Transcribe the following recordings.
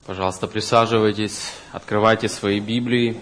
Пожалуйста, присаживайтесь, открывайте свои Библии.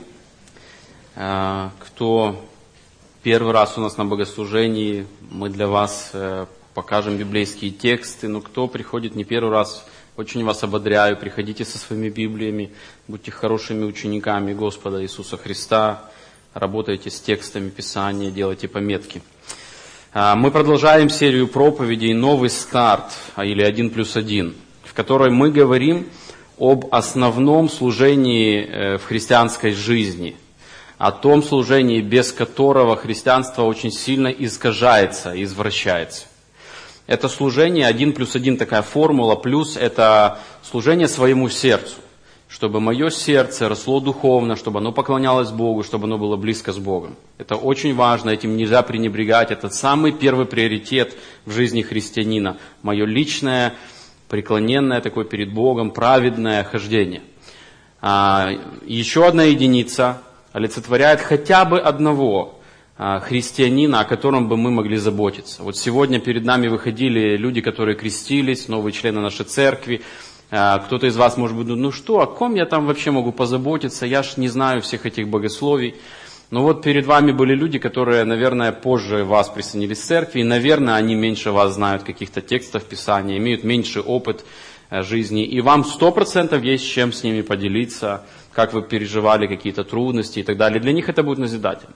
Кто первый раз у нас на богослужении, мы для вас покажем библейские тексты. Но кто приходит не первый раз, очень вас ободряю, приходите со своими Библиями, будьте хорошими учениками Господа Иисуса Христа, работайте с текстами Писания, делайте пометки. Мы продолжаем серию проповедей «Новый старт» или «1+1», в которой мы говорим об основном служении в христианской жизни, о том служении, без которого христианство очень сильно искажается, извращается. Это служение 1+1, такая формула, плюс это служение своему сердцу, чтобы мое сердце росло духовно, чтобы оно поклонялось Богу, чтобы оно было близко с Богом. Это очень важно, этим нельзя пренебрегать, это самый первый приоритет в жизни христианина, мое личное преклоненное такое перед Богом, праведное хождение. Еще одна единица олицетворяет хотя бы одного христианина, о котором бы мы могли заботиться. Вот сегодня перед нами выходили люди, которые крестились, новые члены нашей церкви. Кто-то из вас может быть, ну что, о ком я там вообще могу позаботиться, я ж не знаю всех этих богословий. Но вот перед вами были люди, которые, наверное, позже вас присоединились к церкви, и, наверное, они меньше вас знают каких-то текстов Писания, имеют меньший опыт жизни, и вам 100% есть чем с ними поделиться, как вы переживали какие-то трудности и так далее. Для них это будет назидательно.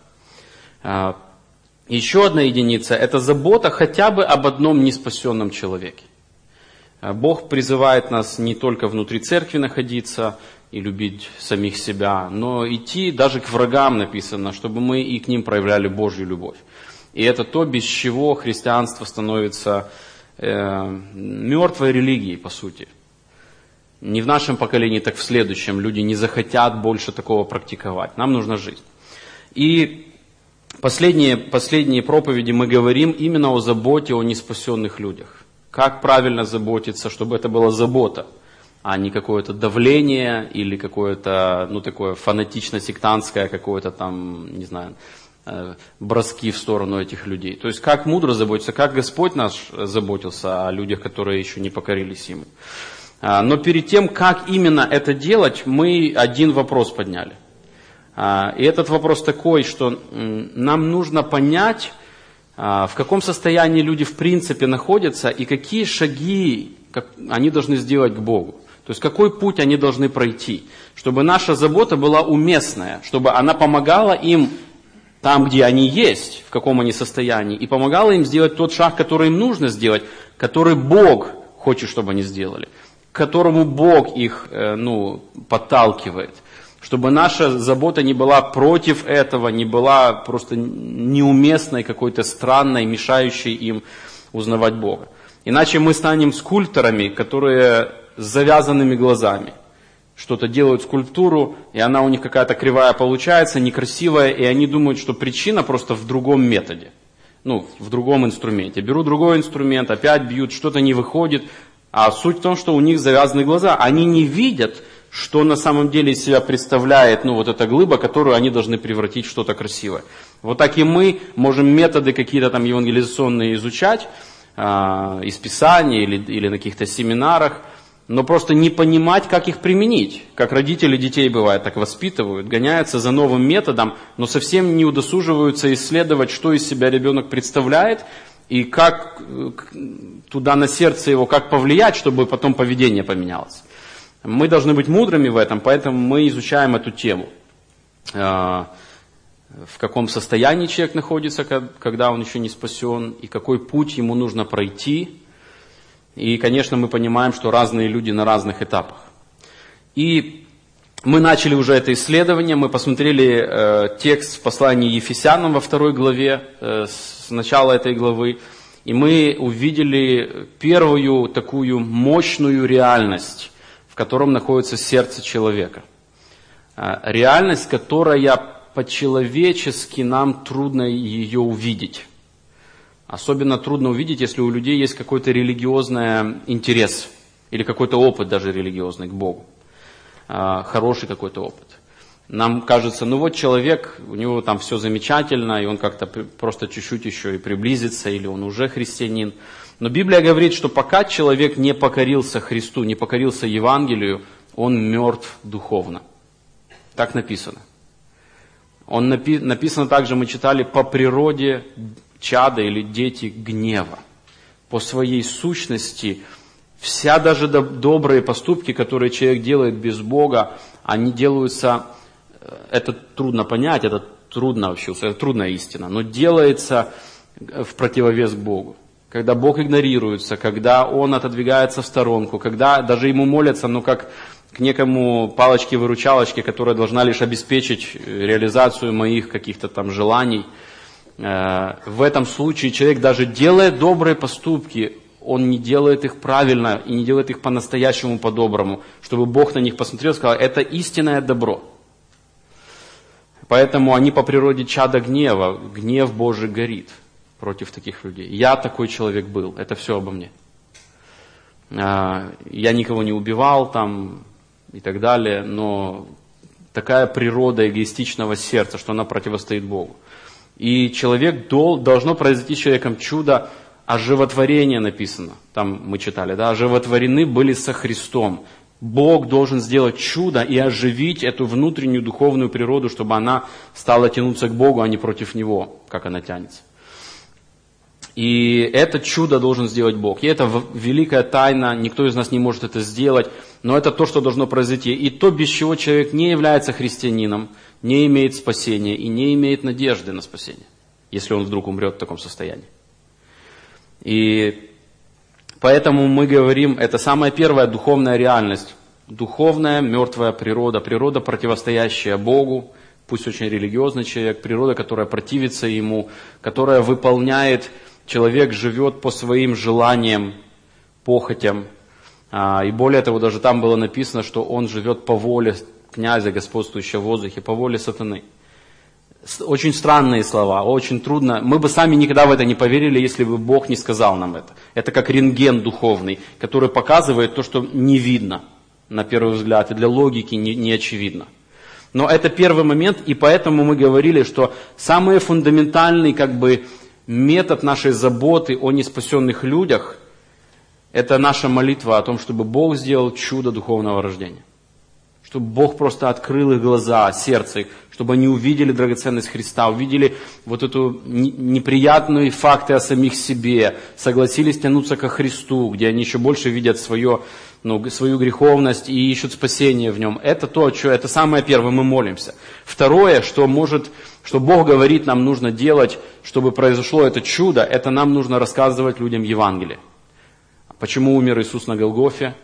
Еще одна единица – это забота хотя бы об одном неспасенном человеке. Бог призывает нас не только внутри церкви находиться и любить самих себя, но идти даже к врагам, написано, чтобы мы и к ним проявляли Божью любовь. И это то, без чего христианство становится мертвой религией, по сути. Не в нашем поколении, так в следующем. Люди не захотят больше такого практиковать. Нам нужна жизнь. И последние проповеди мы говорим именно о заботе о неспасенных людях. Как правильно заботиться, чтобы это была забота, а не какое-то давление или какое-то, такое фанатично-сектантское, какое-то там, не знаю, броски в сторону этих людей. То есть, как мудро заботиться, как Господь наш заботился о людях, которые еще не покорились Ему. Но перед тем, как именно это делать, мы один вопрос подняли. И этот вопрос такой, что нам нужно понять, в каком состоянии люди в принципе находятся и какие шаги они должны сделать к Богу. То есть какой путь они должны пройти, чтобы наша забота была уместная, чтобы она помогала им там, где они есть, в каком они состоянии, и помогала им сделать тот шаг, который им нужно сделать, который Бог хочет, чтобы они сделали, к которому Бог их подталкивает. Чтобы наша забота не была против этого, не была просто неуместной, какой-то странной, мешающей им узнавать Бога. Иначе мы станем скульпторами, которые с завязанными глазами что-то делают скульптуру, и она у них какая-то кривая получается, некрасивая, и они думают, что причина просто в другом методе, в другом инструменте. Берут другой инструмент, опять бьют, что-то не выходит, а суть в том, что у них завязаны глаза. Они не видят, что на самом деле из себя представляет вот эта глыба, которую они должны превратить в что-то красивое. Вот так и мы можем методы какие-то там евангелизационные изучать из Писания или на каких-то семинарах, но просто не понимать, как их применить. Как родители детей, бывает, так воспитывают, гоняются за новым методом, но совсем не удосуживаются исследовать, что из себя ребенок представляет, и как туда на сердце его, как повлиять, чтобы потом поведение поменялось. Мы должны быть мудрыми в этом, поэтому мы изучаем эту тему. В каком состоянии человек находится, когда он еще не спасен, и какой путь ему нужно пройти. И, конечно, мы понимаем, что разные люди на разных этапах. И мы начали уже это исследование, мы посмотрели текст в послании Ефесянам во 2 главе, с начала этой главы, и мы увидели первую такую мощную реальность, в котором находится сердце человека. Реальность, которая по-человечески нам трудно ее увидеть. Особенно трудно увидеть, если у людей есть какой-то религиозный интерес или какой-то опыт даже религиозный к Богу. Хороший какой-то опыт. Нам кажется, человек, у него там все замечательно, и он как-то просто чуть-чуть еще и приблизится, или он уже христианин. Но Библия говорит, что пока человек не покорился Христу, не покорился Евангелию, он мертв духовно. Так написано. Написано также, мы читали, по природе чада или дети гнева. По своей сущности, вся даже добрые поступки, которые человек делает без Бога, они делаются, это трудно понять, это трудно вообще, это трудная истина, но делается в противовес к Богу. Когда Бог игнорируется, когда Он отодвигается в сторонку, когда даже Ему молятся, но как к некому палочке-выручалочке, которая должна лишь обеспечить реализацию моих каких-то там желаний. В этом случае человек, даже делая добрые поступки, он не делает их правильно и не делает их по-настоящему, по-доброму, чтобы Бог на них посмотрел и сказал, это истинное добро. Поэтому они по природе чада гнева, гнев Божий горит против таких людей. Я такой человек был, это все обо мне. Я никого не убивал там и так далее, но такая природа эгоистичного сердца, что она противостоит Богу. И человек должно произойти с человеком чудо, оживотворение написано, там мы читали, да, оживотворены были со Христом. Бог должен сделать чудо и оживить эту внутреннюю духовную природу, чтобы она стала тянуться к Богу, а не против Него, как она тянется. И это чудо должен сделать Бог. И это великая тайна, никто из нас не может это сделать, но это то, что должно произойти. И то, без чего человек не является христианином, не имеет спасения и не имеет надежды на спасение, если он вдруг умрет в таком состоянии. И поэтому мы говорим, это самая первая духовная реальность. Духовная мертвая природа, природа, противостоящая Богу, пусть очень религиозный человек, природа, которая противится Ему, которая выполняет, человек живет по своим желаниям, похотям. И более того, даже там было написано, что он живет по воле князя, господствующего в воздухе, по воле сатаны. Очень странные слова, очень трудно. Мы бы сами никогда в это не поверили, если бы Бог не сказал нам это. Это как рентген духовный, который показывает то, что не видно на первый взгляд, и для логики не очевидно. Но это первый момент, и поэтому мы говорили, что самый фундаментальный метод нашей заботы о неспасенных людях – это наша молитва о том, чтобы Бог сделал чудо духовного рождения. Чтобы Бог просто открыл их глаза, сердце их, чтобы они увидели драгоценность Христа, увидели вот эту неприятные факты о самих себе, согласились тянуться ко Христу, где они еще больше видят свою греховность и ищут спасение в нем. Это это самое первое, мы молимся. Второе, что Бог говорит, нам нужно делать, чтобы произошло это чудо, это нам нужно рассказывать людям Евангелие. Почему умер Иисус на Голгофе?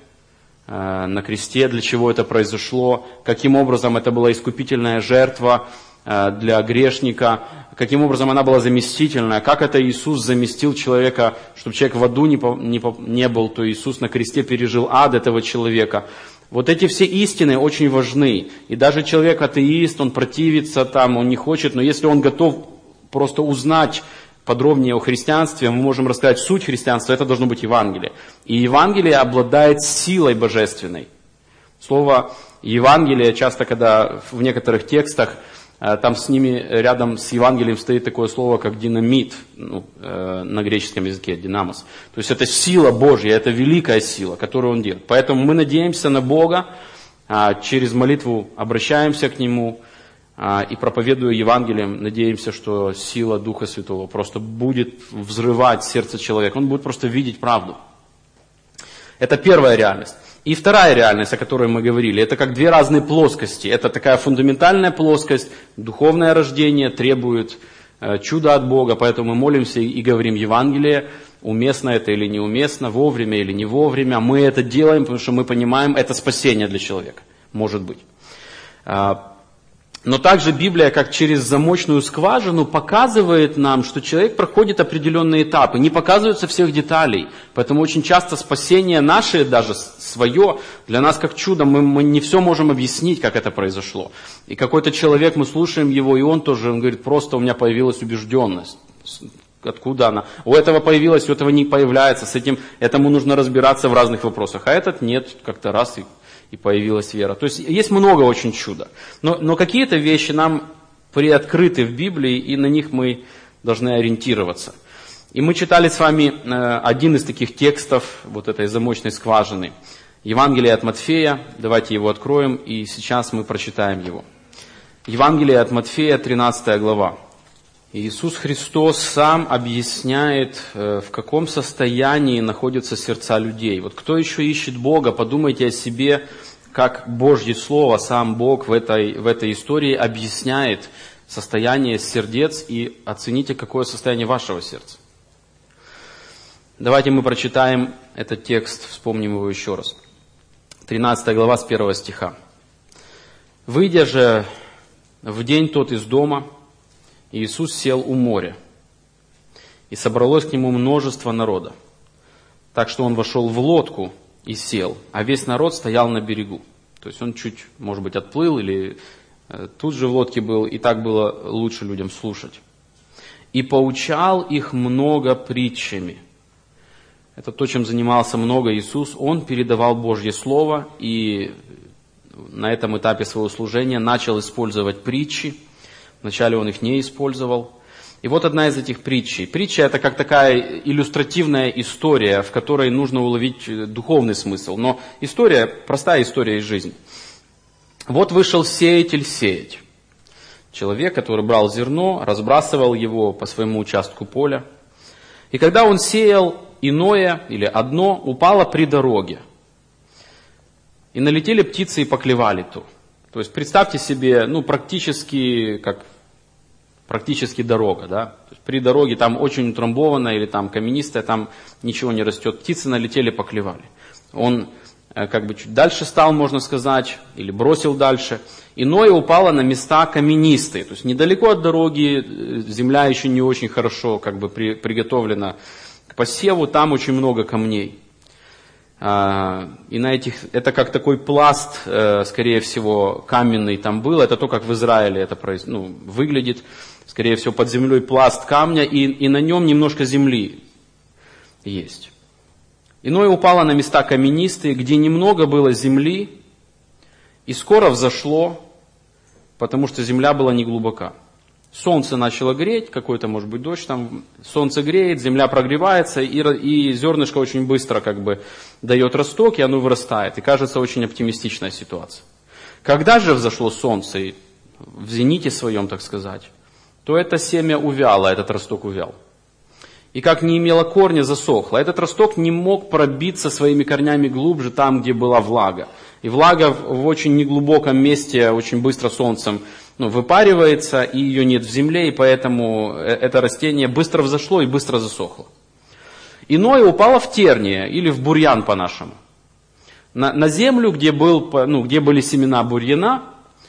На кресте, для чего это произошло, каким образом это была искупительная жертва для грешника, каким образом она была заместительная, как это Иисус заместил человека, чтобы человек в аду не был, то Иисус на кресте пережил ад этого человека. Вот эти все истины очень важны. И даже человек атеист, он противится он не хочет, но если он готов просто узнать подробнее о христианстве, мы можем рассказать суть христианства, это должно быть Евангелие. И Евангелие обладает силой божественной. Слово Евангелие, часто когда в некоторых текстах, там с ними рядом с Евангелием стоит такое слово, как динамит, на греческом языке, динамос. То есть это сила Божья, это великая сила, которую Он делает. Поэтому мы надеемся на Бога, через молитву обращаемся к Нему, и проповедуя Евангелием, надеемся, что сила Духа Святого просто будет взрывать сердце человека. Он будет просто видеть правду. Это первая реальность. И вторая реальность, о которой мы говорили, это как две разные плоскости. Это такая фундаментальная плоскость, духовное рождение требует чуда от Бога, поэтому мы молимся и говорим Евангелие, уместно это или неуместно, вовремя или не вовремя. Мы это делаем, потому что мы понимаем, это спасение для человека, может быть. Но также Библия, как через замочную скважину, показывает нам, что человек проходит определенные этапы. Не показываются всех деталей. Поэтому очень часто спасение наше, даже свое, для нас как чудо. Мы не все можем объяснить, как это произошло. И какой-то человек, мы слушаем его, и он говорит, просто у меня появилась убежденность. Откуда она? У этого появилась, у этого не появляется. Этому нужно разбираться в разных вопросах. А этот нет, как-то раз и появилась вера. То есть есть много очень чуда. Но какие-то вещи нам приоткрыты в Библии, и на них мы должны ориентироваться. И мы читали с вами один из таких текстов вот этой замочной скважины. Евангелие от Матфея, давайте его откроем, и сейчас мы прочитаем его. Евангелие от Матфея, 13 глава. Иисус Христос сам объясняет, в каком состоянии находятся сердца людей. Вот кто еще ищет Бога, подумайте о себе, как Божье Слово, сам Бог в этой истории объясняет состояние сердец, и оцените, какое состояние вашего сердца. Давайте мы прочитаем этот текст, вспомним его еще раз. 13 глава с 1 стиха. «Выйдя же в день тот из дома, Иисус сел у моря, и собралось к нему множество народа, так что он вошел в лодку и сел, а весь народ стоял на берегу». То есть он чуть, может быть, отплыл или тут же в лодке был, и так было лучше людям слушать. «И поучал их много притчами». Это то, чем занимался много Иисус. Он передавал Божье Слово, и на этом этапе своего служения начал использовать притчи. Вначале он их не использовал. И вот одна из этих притчей. Притча – это как такая иллюстративная история, в которой нужно уловить духовный смысл. Но история, простая история из жизни. Вот вышел сеятель сеять. Человек, который брал зерно, разбрасывал его по своему участку поля. И когда он сеял, иное или одно упало при дороге. И налетели птицы и поклевали то. То есть представьте себе, практически дорога, да. То есть при дороге там очень утрамбованная или там каменистая, там ничего не растет. Птицы налетели, поклевали. Он чуть дальше стал, можно сказать, или бросил дальше. Иное упало на места каменистые. То есть недалеко от дороги, земля еще не очень хорошо приготовлена к посеву, там очень много камней. И на это как такой пласт, скорее всего, каменный там был. Это то, как в Израиле это выглядит. Скорее всего, под землей пласт камня, и на нем немножко земли есть. Иное упало на места каменистые, где немного было земли, и скоро взошло, потому что земля была неглубока. Солнце начало греть, какой-то, может быть, дождь, там солнце греет, земля прогревается, и зернышко очень быстро дает росток, и оно вырастает. И кажется, очень оптимистичная ситуация. Когда же взошло солнце, в зените своем, так сказать, то это семя увяло, этот росток увял. И как не имело корня, засохло. Этот росток не мог пробиться своими корнями глубже там, где была влага. И влага в очень неглубоком месте, очень быстро солнцем выпаривается, и ее нет в земле, и поэтому это растение быстро взошло и быстро засохло. Иное упало в терние, или в бурьян по-нашему. На землю, где были семена бурьяна,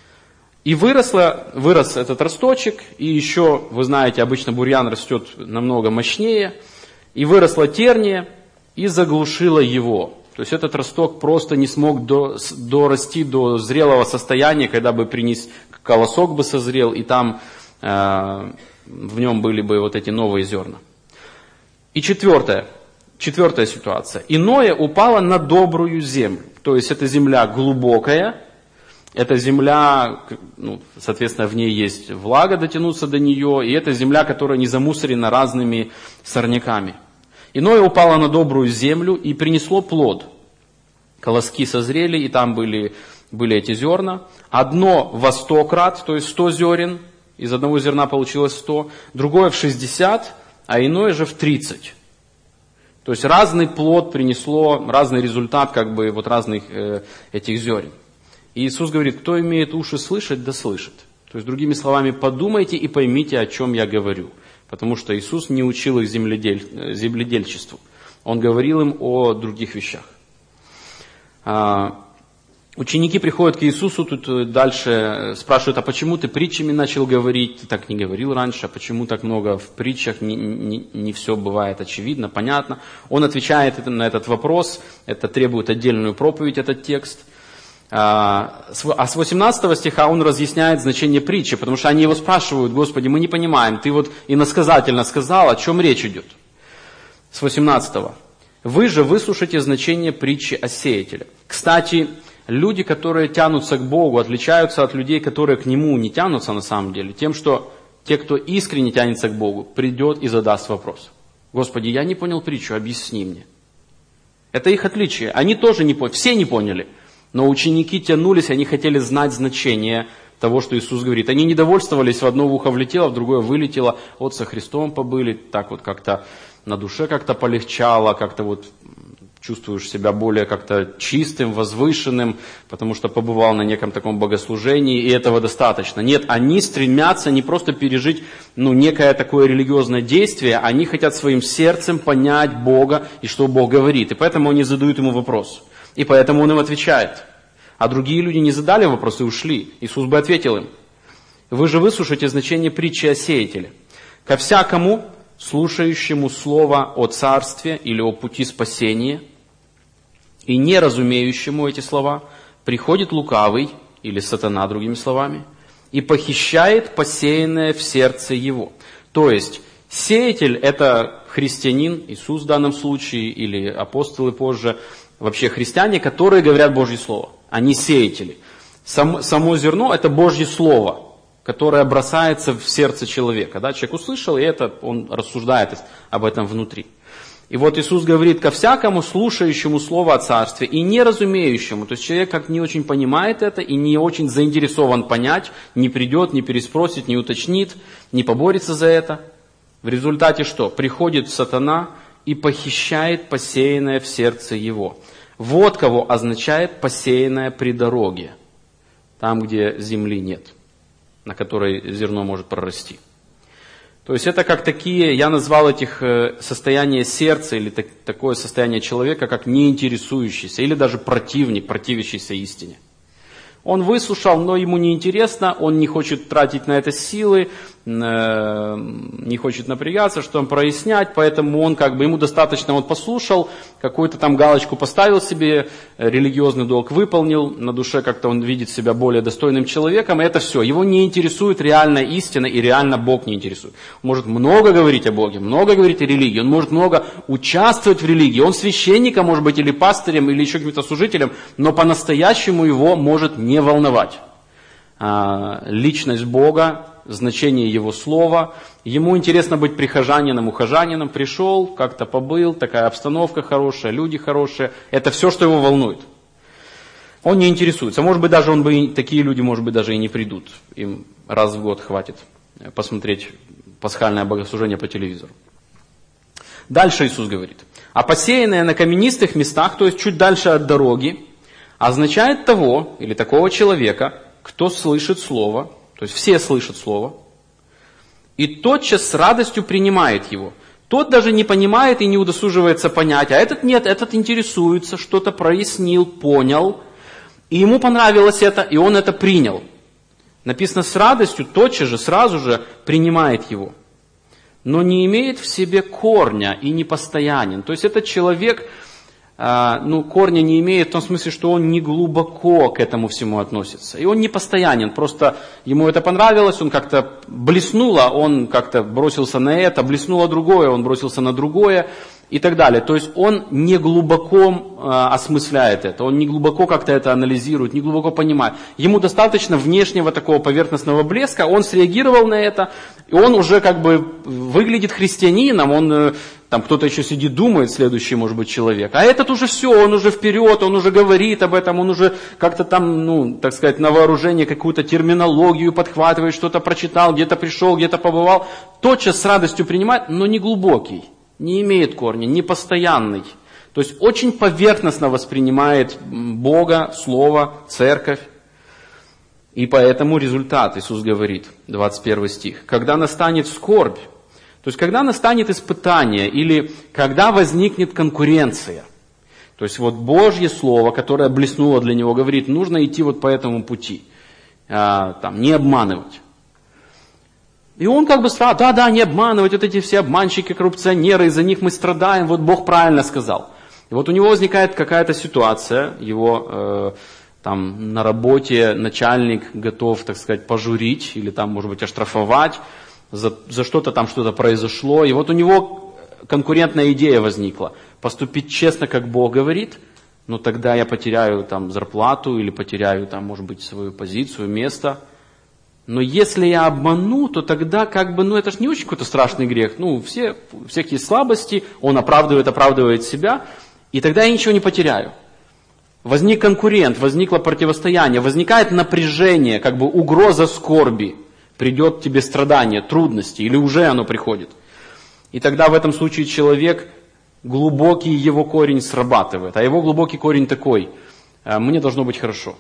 и вырос этот росточек, и еще, вы знаете, обычно бурьян растет намного мощнее, и выросла терния, и заглушила его. То есть этот росток просто не смог дорасти до зрелого состояния, когда бы колосок бы созрел, и там в нем были бы вот эти новые зерна. И четвертая ситуация. Иное упало на добрую землю. То есть это земля глубокая, эта земля, соответственно, в ней есть влага, дотянуться до нее, и это земля, которая не замусорена разными сорняками. Иное упало на добрую землю и принесло плод. Колоски созрели, и там были эти зерна. Одно во 100 крат, то есть 100 зерен, из одного зерна получилось 100, другое в 60, а иное же в 30. То есть разный плод принесло, разный результат разных этих зерен. И Иисус говорит, кто имеет уши слышать, да слышит. То есть, другими словами, подумайте и поймите, о чем я говорю. Потому что Иисус не учил их земледельчеству. Он говорил им о других вещах. Ученики приходят к Иисусу, тут дальше спрашивают, а почему ты притчами начал говорить? Ты так не говорил раньше, а почему так много в притчах? Не все бывает очевидно, понятно. Он отвечает на этот вопрос, это требует отдельную проповедь, этот текст. А с 18 стиха он разъясняет значение притчи, потому что они его спрашивают, Господи, мы не понимаем, ты иносказательно сказал, о чем речь идет. С 18. Вы же выслушайте значение притчи о сеятеле. Кстати, люди, которые тянутся к Богу, отличаются от людей, которые к Нему не тянутся на самом деле, тем, что те, кто искренне тянется к Богу, придет и задаст вопрос. Господи, я не понял притчу, объясни мне. Это их отличие. Они тоже не поняли, все не поняли. Но ученики тянулись, они хотели знать значение того, что Иисус говорит. Они не довольствовались, в одно ухо влетело, в другое вылетело. Вот со Христом побыли, так вот как-то на душе как-то полегчало, как-то вот чувствуешь себя более как-то чистым, возвышенным, потому что побывал на неком таком богослужении, и этого достаточно. Нет, они стремятся не просто пережить некое такое религиозное действие, они хотят своим сердцем понять Бога и что Бог говорит. И поэтому они задают ему вопрос. И поэтому он им отвечает. А другие люди не задали вопрос и ушли. Иисус бы ответил им: вы же выслушаете значение притчи о сеятеле. Ко всякому, слушающему слово о царстве или о пути спасения, и не разумеющему эти слова, приходит лукавый, или сатана, другими словами, и похищает посеянное в сердце его. То есть, сеятель – это христианин, Иисус в данном случае, или апостолы позже, вообще христиане, которые говорят Божье Слово. Они сеятели. Само зерно – это Божье Слово, которое бросается в сердце человека. Да? Человек услышал, и он рассуждает об этом внутри. И вот Иисус говорит: ко всякому слушающему слово о царстве и не разумеющему. То есть человек как не очень понимает это и не очень заинтересован понять, не придет, не переспросит, не уточнит, не поборется за это. В результате что? Приходит сатана и похищает посеянное в сердце его. Вот кого означает посеянное при дороге, там, где земли нет, на которой зерно может прорасти. То есть это как такие, я назвал этих состояния сердца или такое состояние человека, как неинтересующийся или даже противник, противящийся истине. Он выслушал, но ему не интересно, он не хочет тратить на это силы, не хочет напрягаться, что-то прояснять, поэтому ему достаточно, он послушал, какую-то там галочку поставил себе, религиозный долг выполнил, на душе как-то он видит себя более достойным человеком, и это все. Его не интересует реальная истина, и реально Бог не интересует. Он может много говорить о Боге, много говорить о религии, он может много участвовать в религии, он священником может быть, или пастырем, или еще каким-то служителем, но по-настоящему его может не волновать личность Бога, значение Его Слова. Ему интересно быть прихожанином, ухожанином. Пришел, как-то побыл, такая обстановка хорошая, люди хорошие. Это все, что его волнует. Он не интересуется. Может быть, даже такие люди, может быть, даже и не придут. Им раз в год хватит посмотреть пасхальное богослужение по телевизору. Дальше Иисус говорит: а посеянное на каменистых местах, то есть чуть дальше от дороги, означает того или такого человека, кто слышит Слово, то есть все слышат Слово, и тотчас с радостью принимает его. Тот даже не понимает и не удосуживается понять, а этот нет, этот интересуется, что-то прояснил, понял, и ему понравилось это, и он это принял. Написано с радостью, тотчас же, сразу же принимает его. Но не имеет в себе корня и не постоянен. То есть этот человек корня не имеет в том смысле, что он не глубоко к этому всему относится. И он не постоянен, просто ему это понравилось, он как-то блеснуло, он как-то бросился на это, блеснуло другое, он бросился на другое и так далее. То есть он не глубоко осмысляет это, он не глубоко как-то это анализирует, не глубоко понимает. Ему достаточно внешнего такого поверхностного блеска, он среагировал на это, и он уже выглядит христианином, он... Там кто-то еще сидит, думает, следующий, может быть, человек. А этот уже все, он уже вперед, он уже говорит об этом, он уже как-то там, на вооружение какую-то терминологию подхватывает, что-то прочитал, где-то пришел, где-то побывал. Тотчас с радостью принимает, но не глубокий, не имеет корня, не постоянный. То есть очень поверхностно воспринимает Бога, Слово, Церковь. И поэтому результат, Иисус говорит, 21 стих. Когда настанет скорбь, то есть, когда настанет испытание или когда возникнет конкуренция, то есть, Божье Слово, которое блеснуло для него, говорит, нужно идти по этому пути, не обманывать. И он сразу, не обманывать, эти все обманщики, коррупционеры, из-за них мы страдаем, Бог правильно сказал. И у него возникает какая-то ситуация, его на работе начальник готов, пожурить или может быть, оштрафовать, за что-то там что-то произошло, и у него конкурентная идея возникла. Поступить честно, как Бог говорит, но тогда я потеряю зарплату или потеряю может быть, свою позицию, место. Но если я обману, то тогда это же не очень какой-то страшный грех. У всех есть слабости, он оправдывает себя. И тогда я ничего не потеряю. Возник конкурент, возникло противостояние, возникает напряжение, как бы угроза скорби. Придет тебе страдание, трудности, или уже оно приходит. И тогда в этом случае человек, глубокий его корень срабатывает. А его глубокий корень такой: мне должно быть хорошо.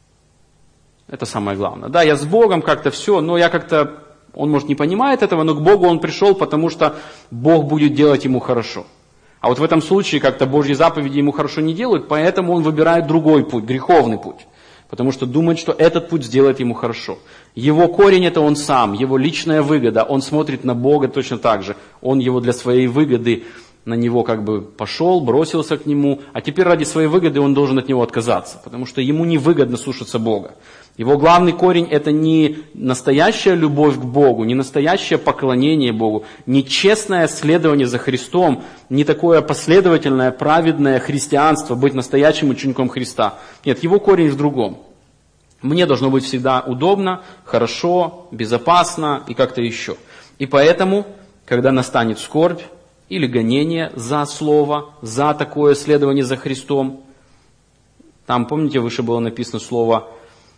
Это самое главное. Да, я с Богом как-то все, но я как-то, он может не понимает этого, но к Богу он пришел, потому что Бог будет делать ему хорошо. А вот в этом случае как-то Божьи заповеди ему хорошо не делают, поэтому он выбирает другой путь, греховный путь. Потому что думает, что этот путь сделает ему хорошо. Его корень это он сам, его личная выгода. Он смотрит на Бога точно так же. Он его для своей выгоды, на него как бы пошел, бросился к нему. А теперь ради своей выгоды он должен от него отказаться. Потому что ему невыгодно слушаться Бога. Его главный корень это не настоящая любовь к Богу, не настоящее поклонение Богу, не честное следование за Христом, не такое последовательное, праведное христианство, быть настоящим учеником Христа. Нет, его корень в другом. Мне должно быть всегда удобно, хорошо, безопасно и как-то еще. И поэтому, когда настанет скорбь или гонение за слово, за такое следование за Христом, там, помните, выше было написано слово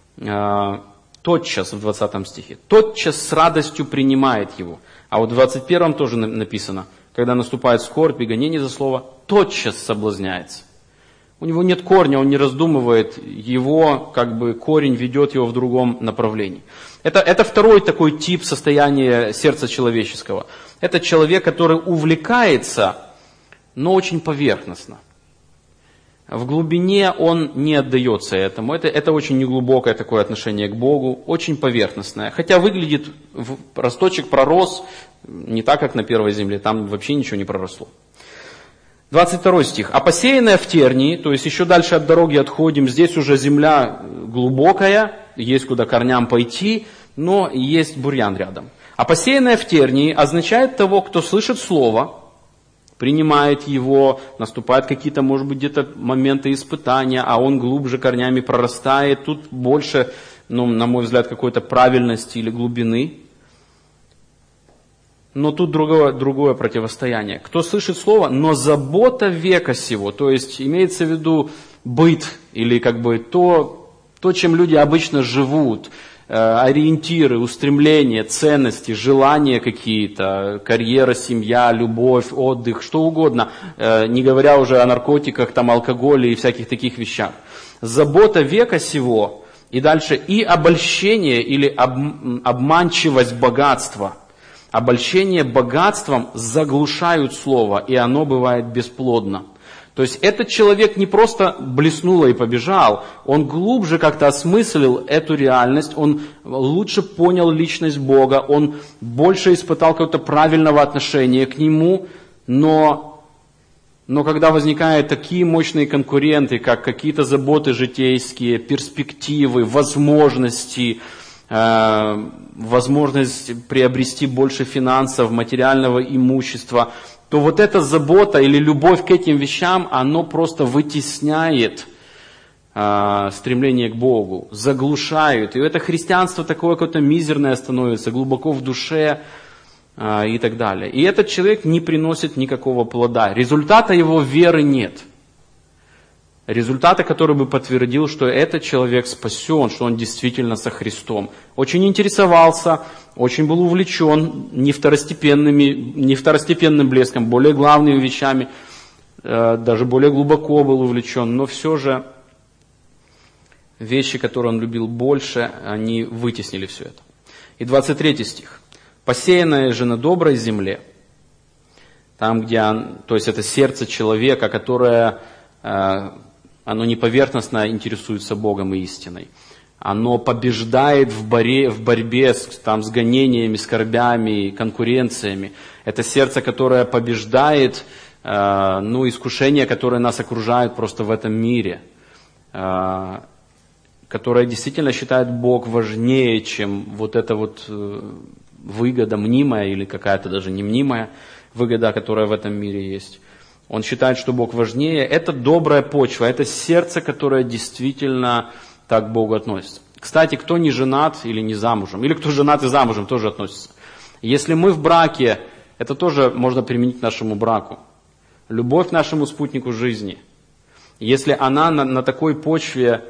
тотчас в 20 стихе. Тотчас с радостью принимает его. А вот в 21 тоже написано, когда наступает скорбь и гонение за слово, тотчас соблазняется. У него нет корня, он не раздумывает, его как бы корень ведет его в другом направлении. Это второй такой тип состояния сердца человеческого. Это человек, который увлекается, но очень поверхностно. В глубине он не отдается этому. Это очень неглубокое такое отношение к Богу, очень поверхностное. Хотя выглядит, росточек пророс не так, как на первой земле, там вообще ничего не проросло. 22 стих. «А посеянное в тернии», то есть еще дальше от дороги отходим, здесь уже земля глубокая, есть куда корням пойти, но есть бурьян рядом. «А посеянное в тернии» означает того, кто слышит слово, принимает его, наступают какие-то, может быть, где-то моменты испытания, а он глубже корнями прорастает. Тут больше, на мой взгляд, какой-то правильности или глубины. Но тут другое противостояние. Кто слышит слово, но забота века сего, то есть имеется в виду быт, или как бы то, чем люди обычно живут, ориентиры, устремления, ценности, желания какие-то, карьера, семья, любовь, отдых, что угодно, не говоря уже о наркотиках, там, алкоголе и всяких таких вещах. Забота века сего, и дальше и обольщение или обманчивость богатства. Обольщение богатством заглушают слово, и оно бывает бесплодно. То есть этот человек не просто блеснул и побежал, он глубже как-то осмыслил эту реальность, он лучше понял личность Бога, он больше испытал какого-то правильного отношения к Нему, но когда возникают такие мощные конкуренты, как какие-то заботы житейские, перспективы, возможности, возможность приобрести больше финансов, материального имущества, то вот эта забота или любовь к этим вещам, оно просто вытесняет стремление к Богу, заглушают. И это христианство такое какое-то мизерное становится, глубоко в душе и так далее. И этот человек не приносит никакого плода. Результата его веры нет. Результата, который бы подтвердил, что этот человек спасен, что он действительно со Христом. Очень интересовался, очень был увлечен не второстепенным блеском, более главными вещами, даже более глубоко был увлечен, но все же вещи, которые он любил больше, они вытеснили все это. И 23 стих. «Посеянное же на доброй земле», там, где, то есть это сердце человека, которое... Оно не поверхностно интересуется Богом и истиной. Оно побеждает в борьбе с гонениями, скорбями, конкуренциями. Это сердце, которое побеждает искушения, которые нас окружают просто в этом мире. Которое действительно считает Бог важнее, чем вот эта вот выгода мнимая или какая-то даже не мнимая выгода, которая в этом мире есть. Он считает, что Бог важнее. Это добрая почва, это сердце, которое действительно так к Богу относится. Кстати, кто не женат или не замужем, или кто женат и замужем, тоже относится. Если мы в браке, это тоже можно применить к нашему браку. Любовь к нашему спутнику жизни – если она на такой почве,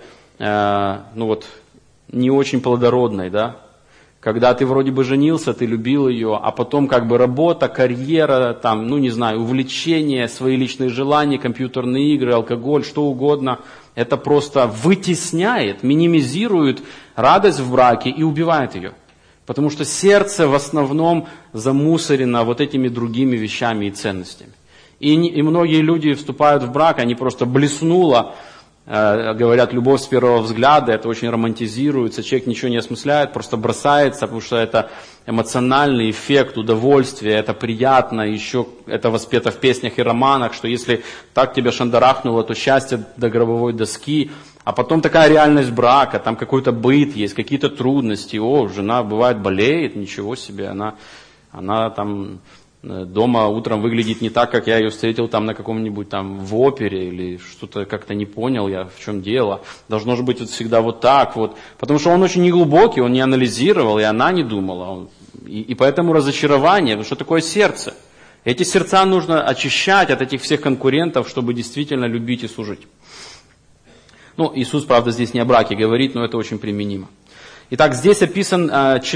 не очень плодородной, да, когда ты вроде бы женился, ты любил ее, а потом как бы работа, карьера, там, увлечения, свои личные желания, компьютерные игры, алкоголь, что угодно, это просто вытесняет, минимизирует радость в браке и убивает ее. Потому что сердце в основном замусорено вот этими другими вещами и ценностями. И многие люди вступают в брак, они просто блеснуло, говорят, любовь с первого взгляда, это очень романтизируется, человек ничего не осмысляет, просто бросается, потому что это эмоциональный эффект, удовольствие, это приятно, еще это воспето в песнях и романах, что если так тебя шандарахнуло, то счастье до гробовой доски, а потом такая реальность брака, там какой-то быт есть, какие-то трудности, жена бывает болеет, ничего себе, она там дома утром выглядит не так, как я ее встретил там на каком-нибудь там в опере, или что-то как-то не понял я, в чем дело. Должно же быть всегда вот так вот. Потому что он очень неглубокий, он не анализировал, и она не думала. И поэтому разочарование, потому что такое сердце. Эти сердца нужно очищать от этих всех конкурентов, чтобы действительно любить и служить. Иисус, правда, здесь не о браке говорит, но это очень применимо. Итак, здесь описан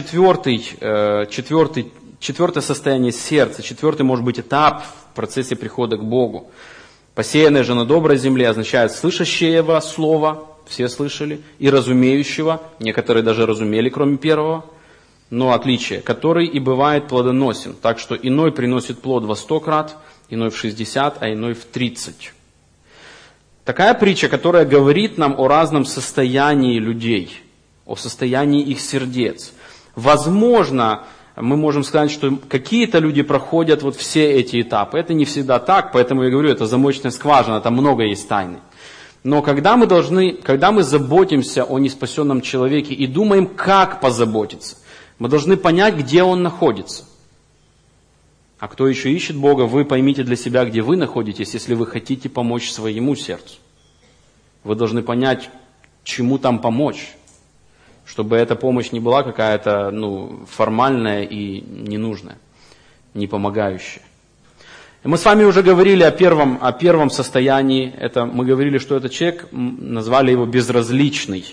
четвертое состояние сердца, четвертый, может быть, этап в процессе прихода к Богу. Посеянное же на доброй земле означает слышащего слова, все слышали, и разумеющего, некоторые даже разумели, кроме первого, но отличие, который и бывает плодоносен, так что иной приносит плод во 100 крат, иной в 60, а иной в 30. Такая притча, которая говорит нам о разном состоянии людей, о состоянии их сердец. Возможно, мы можем сказать, что какие-то люди проходят вот все эти этапы. Это не всегда так, поэтому я говорю, это замочная скважина, там много есть тайны. Но когда мы заботимся о неспасенном человеке и думаем, как позаботиться, мы должны понять, где он находится. А кто еще ищет Бога, вы поймите для себя, где вы находитесь, если вы хотите помочь своему сердцу. Вы должны понять, чему там помочь. Чтобы эта помощь не была какая-то формальная и ненужная, не помогающая. И мы с вами уже говорили о первом состоянии. Мы говорили, что этот человек, назвали его безразличный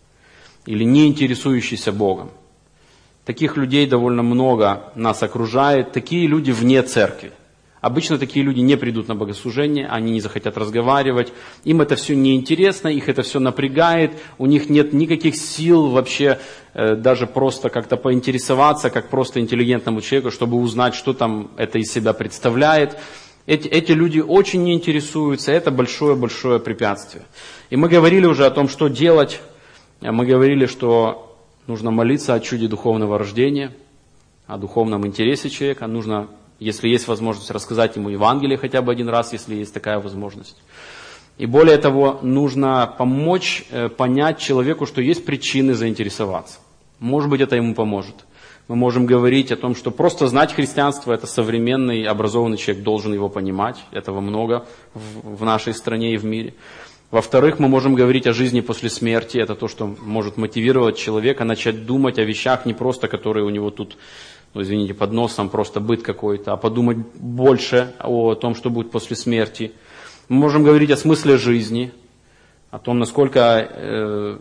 или не интересующийся Богом. Таких людей довольно много нас окружает. Такие люди вне церкви. Обычно такие люди не придут на богослужение, они не захотят разговаривать, им это все неинтересно, их это все напрягает, у них нет никаких сил вообще даже просто как-то поинтересоваться, как просто интеллигентному человеку, чтобы узнать, что там это из себя представляет. Эти люди очень не интересуются, это большое-большое препятствие. И мы говорили уже о том, что делать. Мы говорили, что нужно молиться о чуде духовного рождения, о духовном интересе человека, нужно, если есть возможность, рассказать ему Евангелие хотя бы один раз, если есть такая возможность. И более того, нужно помочь понять человеку, что есть причины заинтересоваться. Может быть, это ему поможет. Мы можем говорить о том, что просто знать христианство, это современный, образованный человек должен его понимать. Этого много в нашей стране и в мире. Во-вторых, мы можем говорить о жизни после смерти. Это то, что может мотивировать человека начать думать о вещах не просто, которые у него тут, под носом, просто быт какой-то, а подумать больше о том, что будет после смерти. Мы можем говорить о смысле жизни, о том, насколько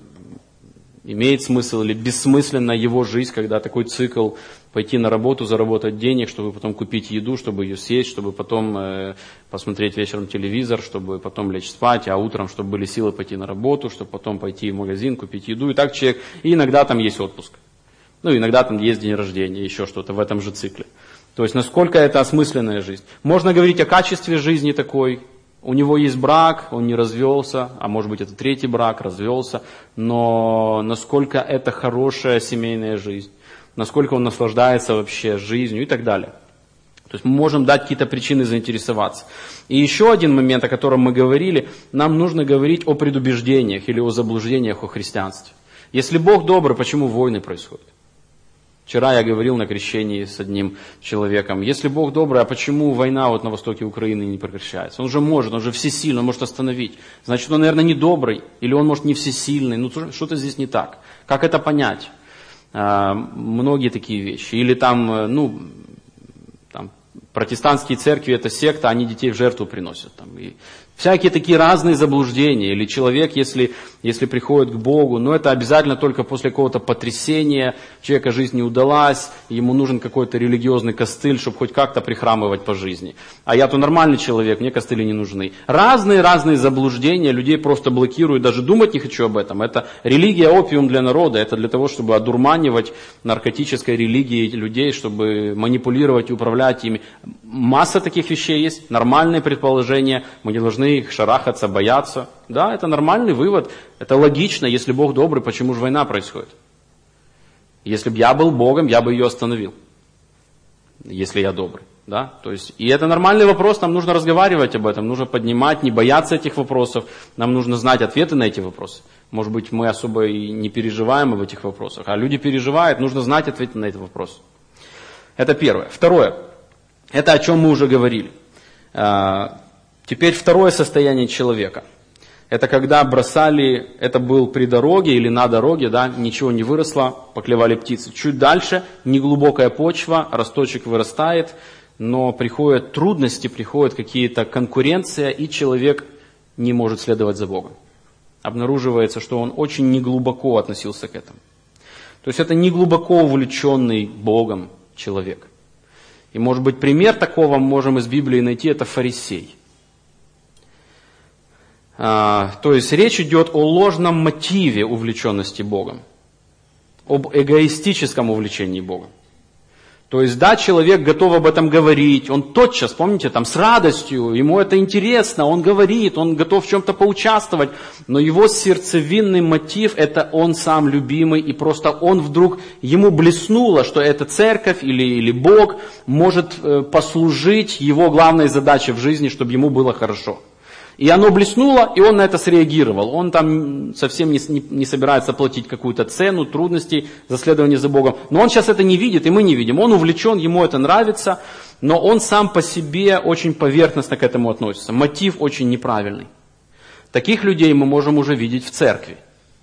имеет смысл или бессмысленна его жизнь, когда такой цикл пойти на работу, заработать денег, чтобы потом купить еду, чтобы ее съесть, чтобы потом посмотреть вечером телевизор, чтобы потом лечь спать, а утром, чтобы были силы пойти на работу, чтобы потом пойти в магазин, купить еду. И так человек, и иногда там есть отпуск. Иногда там есть день рождения, еще что-то в этом же цикле. То есть, насколько это осмысленная жизнь. Можно говорить о качестве жизни такой. У него есть брак, он не развелся, а может быть это третий брак, развелся. Но насколько это хорошая семейная жизнь. Насколько он наслаждается вообще жизнью и так далее. То есть мы можем дать какие-то причины заинтересоваться. И еще один момент, о котором мы говорили, нам нужно говорить о предубеждениях или о заблуждениях о христианстве. Если Бог добрый, почему войны происходят? Вчера я говорил на крещении с одним человеком, если Бог добрый, а почему война на востоке Украины не прекращается? Он же может, он же всесильный, он может остановить. Значит, он, наверное, не добрый, или он, может, не всесильный. Что-то здесь не так. Как это понять? Многие такие вещи. Или там протестантские церкви, это секта, они детей в жертву приносят. И Всякие такие разные заблуждения. Или человек, если приходит к Богу, но это обязательно только после какого-то потрясения, человека жизнь не удалась, ему нужен какой-то религиозный костыль, чтобы хоть как-то прихрамывать по жизни. А я-то нормальный человек, мне костыли не нужны. Разные заблуждения, людей просто блокируют, даже думать не хочу об этом. Это религия опиум для народа, это для того, чтобы одурманивать наркотической религией людей, чтобы манипулировать и управлять ими. Масса таких вещей есть, нормальные предположения, мы не должны их шарахаться, бояться. Да, это нормальный вывод, это логично, если Бог добрый, почему же война происходит? Если бы я был Богом, я бы ее остановил, если я добрый. Да? То есть, и это нормальный вопрос, нам нужно разговаривать об этом, нужно поднимать, не бояться этих вопросов, нам нужно знать ответы на эти вопросы. Может быть, мы особо и не переживаем об этих вопросах, а люди переживают, нужно знать ответы на эти вопросы. Это первое. Второе, это о чем мы уже говорили. Теперь второе состояние человека. Это когда бросали, это был при дороге или на дороге, да, ничего не выросло, поклевали птицы. Чуть дальше, неглубокая почва, росточек вырастает, но приходят трудности, приходят какие-то конкуренция, и человек не может следовать за Богом. Обнаруживается, что он очень неглубоко относился к этому. То есть это неглубоко увлеченный Богом человек. И может быть пример такого мы можем из Библии найти, это фарисей. То есть речь идет о ложном мотиве увлеченности Богом, об эгоистическом увлечении Богом. То есть, да, человек готов об этом говорить, он тотчас, помните, там с радостью, ему это интересно, он говорит, он готов в чем-то поучаствовать, но его сердцевинный мотив – это он сам любимый, и просто он вдруг, ему блеснуло, что эта церковь или Бог может послужить его главной задачей в жизни, чтобы ему было хорошо. И оно блеснуло, и он на это среагировал. Он там совсем не собирается платить какую-то цену, трудности за следование за Богом. Но он сейчас это не видит, и мы не видим. Он увлечен, ему это нравится, но он сам по себе очень поверхностно к этому относится. Мотив очень неправильный. Таких людей мы можем уже видеть в церкви.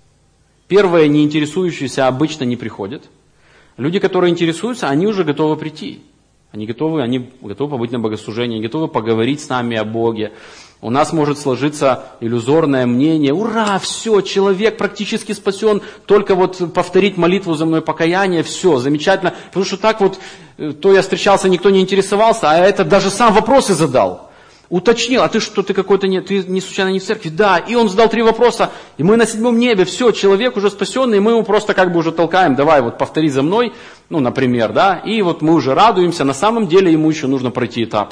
Первые, не интересующиеся, обычно не приходят. Люди, которые интересуются, они уже готовы прийти. Они готовы побыть на богослужении, они готовы поговорить с нами о Боге. У нас может сложиться иллюзорное мнение: ура, все, человек практически спасен, только вот повторить молитву за мной покаяние, все, замечательно. Потому что так вот, то я встречался, никто не интересовался, а это даже сам вопросы задал. Уточнил: а ты что, ты какой-то ты не случайно не в церкви? Да, и он задал 3 вопроса, и мы на 7 небе, все, человек уже спасенный, и мы ему просто как бы уже толкаем: давай вот повтори за мной, ну, например, да, и вот мы уже радуемся, на самом деле ему еще нужно пройти этапы.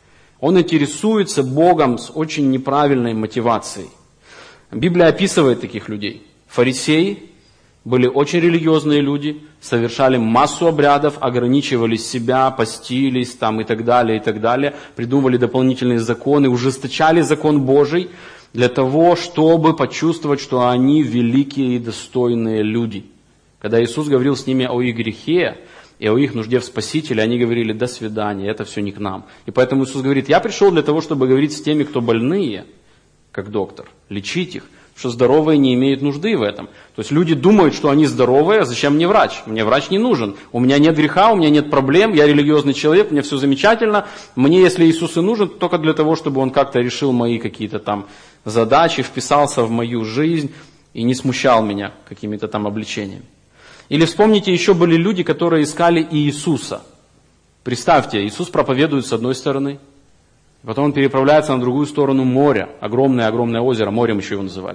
Он интересуется Богом с очень неправильной мотивацией. Библия описывает таких людей. Фарисеи были очень религиозные люди, совершали массу обрядов, ограничивали себя, постились там и так далее, придумывали дополнительные законы, ужесточали закон Божий для того, чтобы почувствовать, что они великие и достойные люди. Когда Иисус говорил с ними о их грехе и о их нужде в Спасителе, они говорили: до свидания, это все не к нам. И поэтому Иисус говорит: я пришел для того, чтобы говорить с теми, кто больные, как доктор, лечить их, что здоровые не имеют нужды в этом. То есть люди думают, что они здоровые, а зачем мне врач? Мне врач не нужен. У меня нет греха, у меня нет проблем, я религиозный человек, у меня все замечательно. Мне, если Иисус и нужен, только для того, чтобы Он как-то решил мои какие-то там задачи, вписался в мою жизнь и не смущал меня какими-то там обличениями. Или вспомните, еще были люди, которые искали Иисуса. Представьте, Иисус проповедует с одной стороны, потом Он переправляется на другую сторону моря, огромное озеро, морем еще его называли.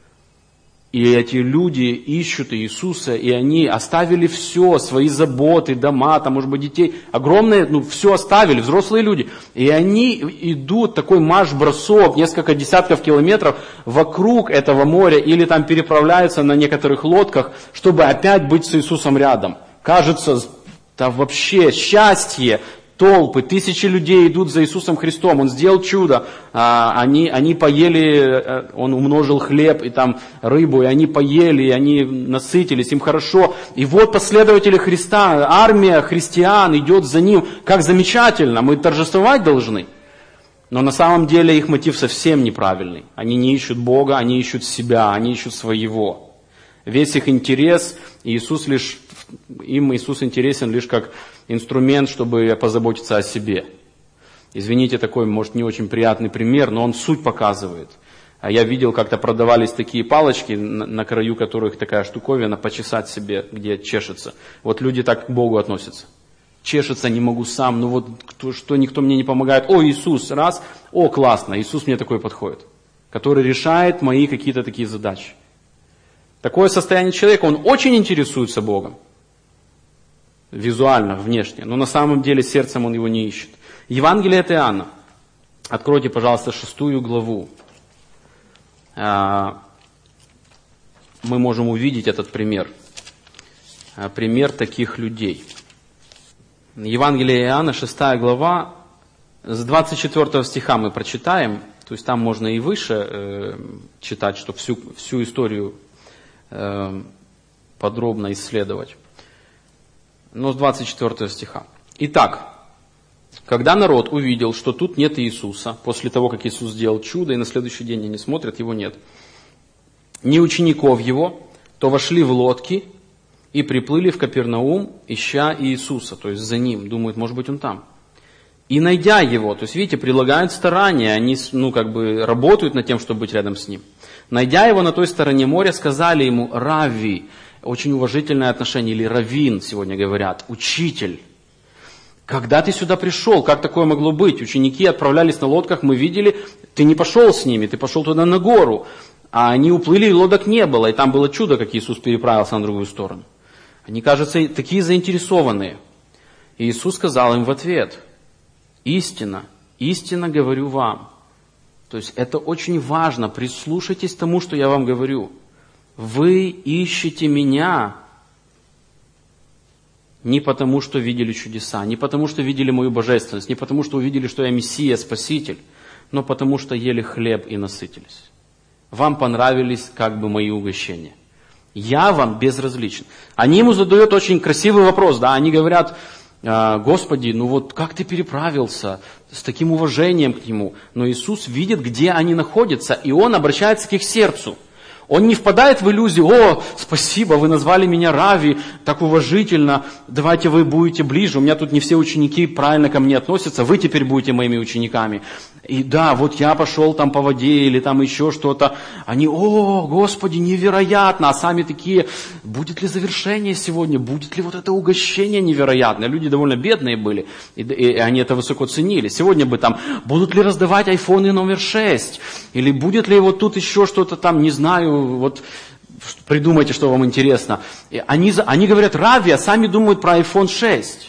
И эти люди ищут Иисуса, и они оставили все, свои заботы, дома, там, может быть, детей, огромное, все оставили, взрослые люди. И они идут, такой марш-бросок, несколько десятков километров вокруг этого моря, или там переправляются на некоторых лодках, чтобы опять быть с Иисусом рядом. Кажется, да вообще счастье. Толпы, тысячи людей идут за Иисусом Христом. Он сделал чудо. Они поели, Он умножил хлеб и там рыбу, и они поели, и они насытились, им хорошо. И вот последователи Христа, армия христиан идет за Ним. Как замечательно, мы торжествовать должны. Но на самом деле их мотив совсем неправильный. Они не ищут Бога, они ищут себя, они ищут своего. Весь их интерес, Иисус интересен лишь как инструмент, чтобы позаботиться о себе. Извините, такой, может, не очень приятный пример, но он суть показывает. А я видел, как-то продавались такие палочки, на краю которых такая штуковина, почесать себе, где чешется. Вот люди так к Богу относятся. Чешется, не могу сам, ну вот что никто мне не помогает. О, Иисус, раз, о, классно, Иисус мне такой подходит, который решает мои какие-то такие задачи. Такое состояние человека, он очень интересуется Богом. Визуально, внешне, но на самом деле сердцем он его не ищет. Евангелие от Иоанна. Откройте, пожалуйста, 6 главу. Мы можем увидеть этот пример. Пример таких людей. Евангелие Иоанна, 6 глава, с 24 стиха мы прочитаем. То есть там можно и выше читать, чтобы всю историю подробно исследовать. Но с 24 стиха. Итак, когда народ увидел, что тут нет Иисуса, после того, как Иисус сделал чудо, и на следующий день они смотрят, его нет, ни учеников его, то вошли в лодки и приплыли в Капернаум, ища Иисуса, то есть за ним, думают, может быть, он там. И найдя его, то есть, видите, прилагают старания, они, работают над тем, чтобы быть рядом с ним. Найдя его на той стороне моря, сказали ему: «Равви», очень уважительное отношение, или раввин сегодня говорят, учитель. Когда ты сюда пришел? Как такое могло быть? Ученики отправлялись на лодках, мы видели, ты не пошел с ними, ты пошел туда на гору. А они уплыли, и лодок не было, и там было чудо, как Иисус переправился на другую сторону. Они, кажется, такие заинтересованные. И Иисус сказал им в ответ: «Истинно, истинно говорю вам». То есть это очень важно, прислушайтесь к тому, что я вам говорю. Вы ищете меня не потому, что видели чудеса, не потому, что видели мою божественность, не потому, что увидели, что я Мессия, Спаситель, но потому, что ели хлеб и насытились. Вам понравились мои угощения. Я вам безразличен. Они ему задают очень красивый вопрос, да, они говорят: «Господи, как ты переправился?» С таким уважением к нему. Но Иисус видит, где они находятся, и Он обращается к их сердцу. Он не впадает в иллюзию: «О, спасибо, вы назвали меня Равви, так уважительно, давайте вы будете ближе, у меня тут не все ученики правильно ко мне относятся, вы теперь будете моими учениками». И да, вот я пошел там по воде или там еще что-то. Они: «О, Господи, невероятно!» А сами такие: будет ли завершение сегодня, будет ли вот это угощение невероятное? Люди довольно бедные были, и они это высоко ценили. Сегодня бы там: будут ли раздавать айфоны номер 6? Или будет ли вот тут еще что-то там, не знаю, вот придумайте, что вам интересно. И они говорят «Равви», а сами думают про iPhone 6.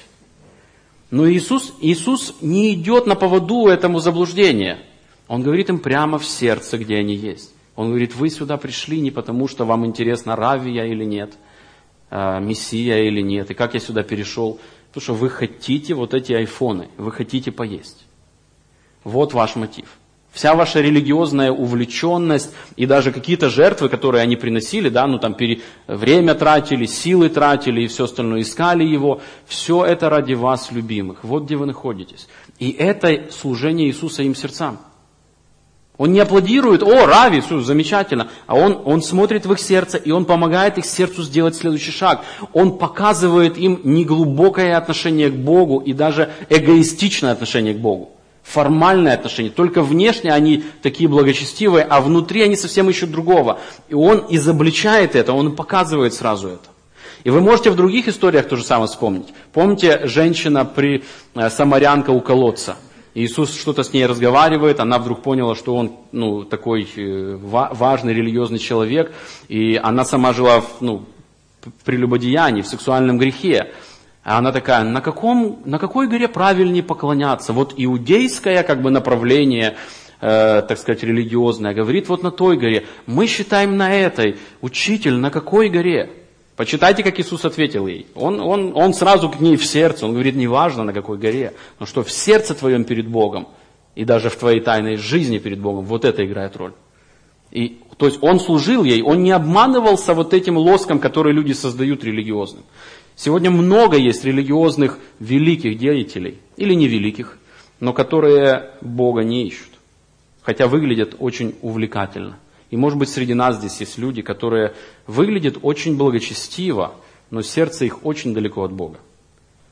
Но Иисус не идет на поводу этому заблуждению. Он говорит им прямо в сердце, где они есть. Он говорит: вы сюда пришли не потому, что вам интересно, Равви я или нет, Мессия или нет, и как я сюда перешел. Потому что вы хотите вот эти айфоны, вы хотите поесть. Вот ваш мотив. Вся ваша религиозная увлеченность и даже какие-то жертвы, которые они приносили, да, время тратили, силы тратили и все остальное, искали его, все это ради вас, любимых. Вот где вы находитесь. И это служение Иисуса им сердцам. Он не аплодирует: «О, Равви, все замечательно», а он смотрит в их сердце, и он помогает их сердцу сделать следующий шаг. Он показывает им неглубокое отношение к Богу и даже эгоистичное отношение к Богу. Формальное отношение. Только внешне они такие благочестивые, а внутри они совсем ищут другого. И он изобличает это, он показывает сразу это. И вы можете в других историях то же самое вспомнить. Помните, самарянка у колодца? Иисус что-то с ней разговаривает, она вдруг поняла, что он такой важный религиозный человек, и она сама жила в прелюбодеянии, в сексуальном грехе. А она такая: на какой горе правильнее поклоняться? Вот иудейское направление, религиозное, говорит, вот на той горе. Мы считаем на этой. Учитель, на какой горе? Почитайте, как Иисус ответил ей. Он сразу к ней в сердце. Он говорит: неважно, на какой горе, но что в сердце твоем перед Богом и даже в твоей тайной жизни перед Богом, вот это играет роль. То есть он служил ей, он не обманывался вот этим лоском, который люди создают религиозным. Сегодня много есть религиозных великих деятелей, или невеликих, но которые Бога не ищут, хотя выглядят очень увлекательно. И может быть среди нас здесь есть люди, которые выглядят очень благочестиво, но сердце их очень далеко от Бога.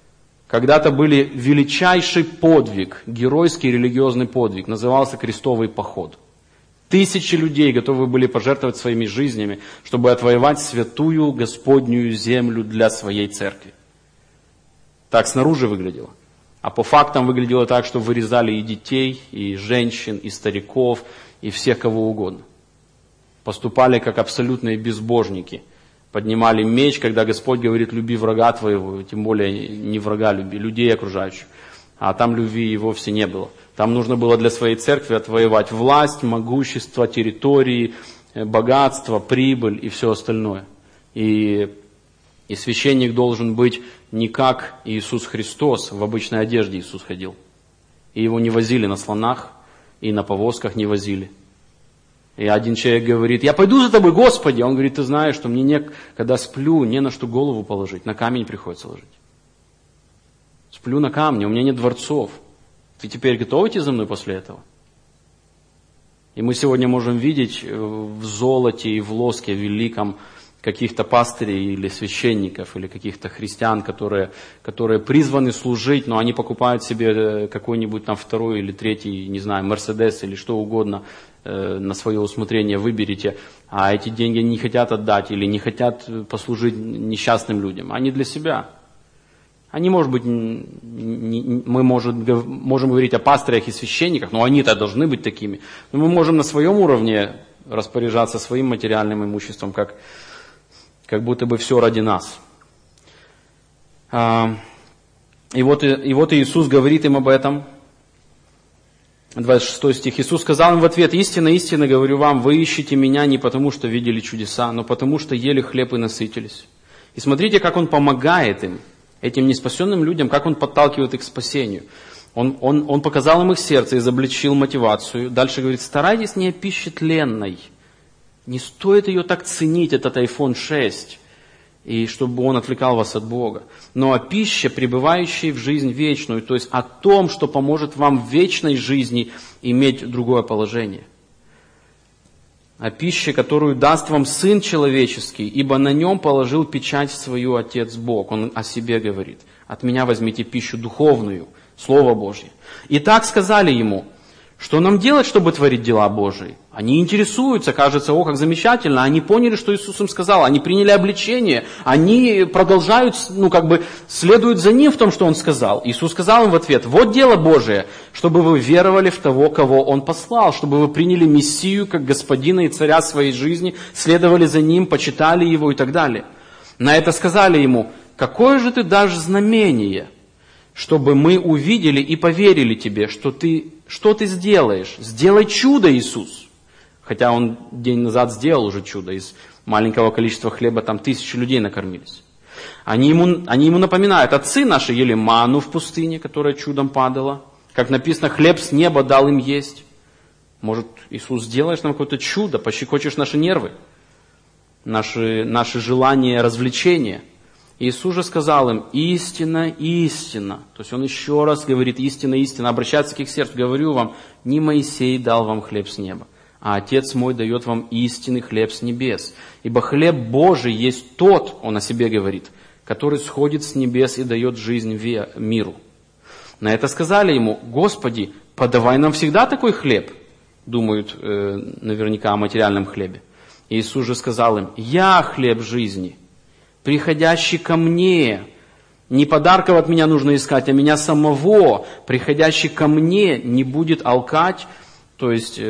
Когда-то были величайший подвиг, геройский религиозный подвиг, назывался крестовый поход. Тысячи людей готовы были пожертвовать своими жизнями, чтобы отвоевать святую Господнюю землю для своей церкви. Так снаружи выглядело. А по фактам выглядело так, что вырезали и детей, и женщин, и стариков, и всех кого угодно. Поступали как абсолютные безбожники. Поднимали меч, когда Господь говорит: люби врага твоего, тем более не врага люби, людей окружающих. А там любви и вовсе не было. Там нужно было для своей церкви отвоевать власть, могущество, территории, богатство, прибыль и все остальное. И священник должен быть не как Иисус Христос, в обычной одежде Иисус ходил. И его не возили на слонах, и на повозках не возили. И один человек говорит: я пойду за тобой, Господи. Он говорит: ты знаешь, что мне, когда сплю, не на что голову положить, на камень приходится ложить. Сплю на камне, у меня нет дворцов. Ты теперь готов идти за мной после этого? И мы сегодня можем видеть в золоте и в лоске великом каких-то пастырей или священников, или каких-то христиан, которые призваны служить, но они покупают себе какой-нибудь там второй или третий, не знаю, Мерседес или что угодно, на свое усмотрение выберите, а эти деньги не хотят отдать или не хотят послужить несчастным людям. Они для себя. Они, может быть, мы можем говорить о пастырях и священниках, но они-то должны быть такими. Но мы можем на своем уровне распоряжаться своим материальным имуществом, как будто бы все ради нас. И вот Иисус говорит им об этом. 26 стих. Иисус сказал им в ответ: истинно, истинно говорю вам, вы ищете меня не потому, что видели чудеса, но потому, что ели хлеб и насытились. И смотрите, как Он помогает им, этим неспасенным людям, как Он подталкивает их к спасению. Он показал им их сердце, изобличил мотивацию. Дальше говорит: старайтесь не о пище тленной. Не стоит ее так ценить, этот iPhone 6, и чтобы он отвлекал вас от Бога. Но о пище, пребывающей в жизнь вечную, то есть о том, что поможет вам в вечной жизни иметь другое положение. О пище, которую даст вам Сын Человеческий, ибо на нем положил печать свою Отец Бог. Он о себе говорит: от меня возьмите пищу духовную, Слово Божье. И так сказали ему: что нам делать, чтобы творить дела Божии? Они интересуются, кажется: о, как замечательно. Они поняли, что Иисус им сказал, они приняли обличение, они продолжают, следуют за Ним в том, что Он сказал. Иисус сказал им в ответ: вот дело Божие, чтобы вы веровали в того, кого Он послал, чтобы вы приняли Мессию как Господина и Царя своей жизни, следовали за Ним, почитали Его и так далее. На это сказали Ему: какое же ты дашь знамение, чтобы мы увидели и поверили Тебе, что ты сделаешь? Сделай чудо, Иисус. Хотя Он день назад сделал уже чудо. Из маленького количества хлеба там 1000 людей накормились. Они ему напоминают: отцы наши ели манну в пустыне, которая чудом падала. Как написано, хлеб с неба дал им есть. Может, Иисус, сделаешь нам какое-то чудо, пощекочешь наши нервы, наши желания, развлечения. Иисус же сказал им: истина, истина. То есть Он еще раз говорит: истина, истина. Обращается к их сердцу: говорю вам, не Моисей дал вам хлеб с неба, а Отец мой дает вам истинный хлеб с небес. Ибо хлеб Божий есть тот, Он о себе говорит, который сходит с небес и дает жизнь миру. На это сказали Ему: Господи, подавай нам всегда такой хлеб. Думают наверняка о материальном хлебе. Иисус же сказал им: я хлеб жизни, приходящий ко мне. Не подарков от меня нужно искать, а меня самого. Приходящий ко мне не будет алкать, то есть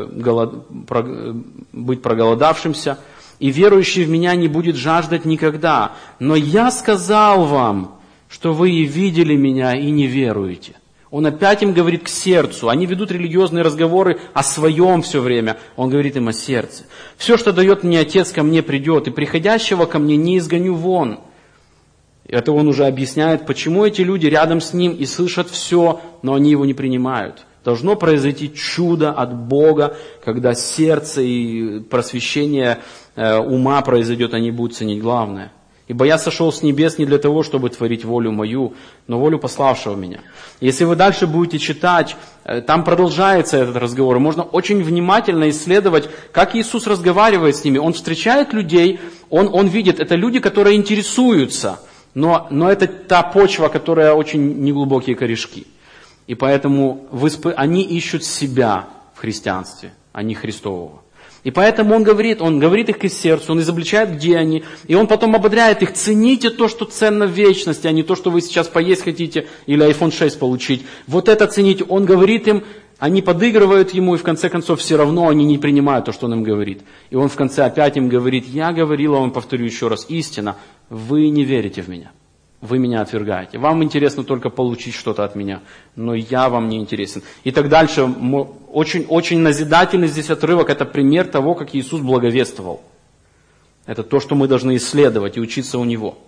быть проголодавшимся, и верующий в меня не будет жаждать никогда. Но я сказал вам, что вы и видели меня, и не веруете. Он опять им говорит к сердцу. Они ведут религиозные разговоры о своем все время. Он говорит им о сердце. Все, что дает мне Отец, ко мне придет, и приходящего ко мне не изгоню вон. Это он уже объясняет, почему эти люди рядом с ним и слышат все, но они его не принимают. Должно произойти чудо от Бога, когда сердце и просвещение ума произойдет, они будут ценить главное. Ибо я сошел с небес не для того, чтобы творить волю мою, но волю пославшего меня. Если вы дальше будете читать, там продолжается этот разговор. Можно очень внимательно исследовать, как Иисус разговаривает с ними. Он встречает людей, он видит, это люди, которые интересуются. Но это та почва, которая очень неглубокие корешки. И поэтому они ищут себя в христианстве, а не Христового. И поэтому он говорит их к сердцу, он изобличает, где они, и он потом ободряет их: цените то, что ценно в вечности, а не то, что вы сейчас поесть хотите или iPhone 6 получить. Вот это цените. Он говорит им, они подыгрывают ему, и в конце концов все равно они не принимают то, что он им говорит. И он в конце опять им говорит: я говорил вам, повторю еще раз, истина, вы не верите в меня. Вы меня отвергаете. Вам интересно только получить что-то от меня, но я вам не интересен. И так дальше. Очень, очень назидательный здесь отрывок. Это пример того, как Иисус благовествовал. Это то, что мы должны исследовать и учиться у Него.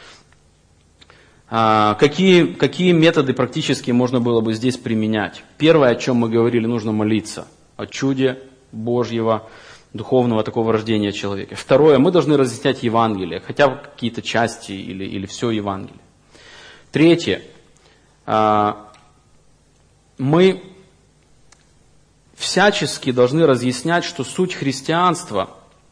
Какие методы практически можно было бы здесь применять? Первое, о чем мы говорили, нужно молиться. О чуде Божьего, духовного такого рождения человека. Второе, мы должны разъяснять Евангелие, хотя бы какие-то части или все Евангелие. Третье, мы всячески должны разъяснять, что суть христианства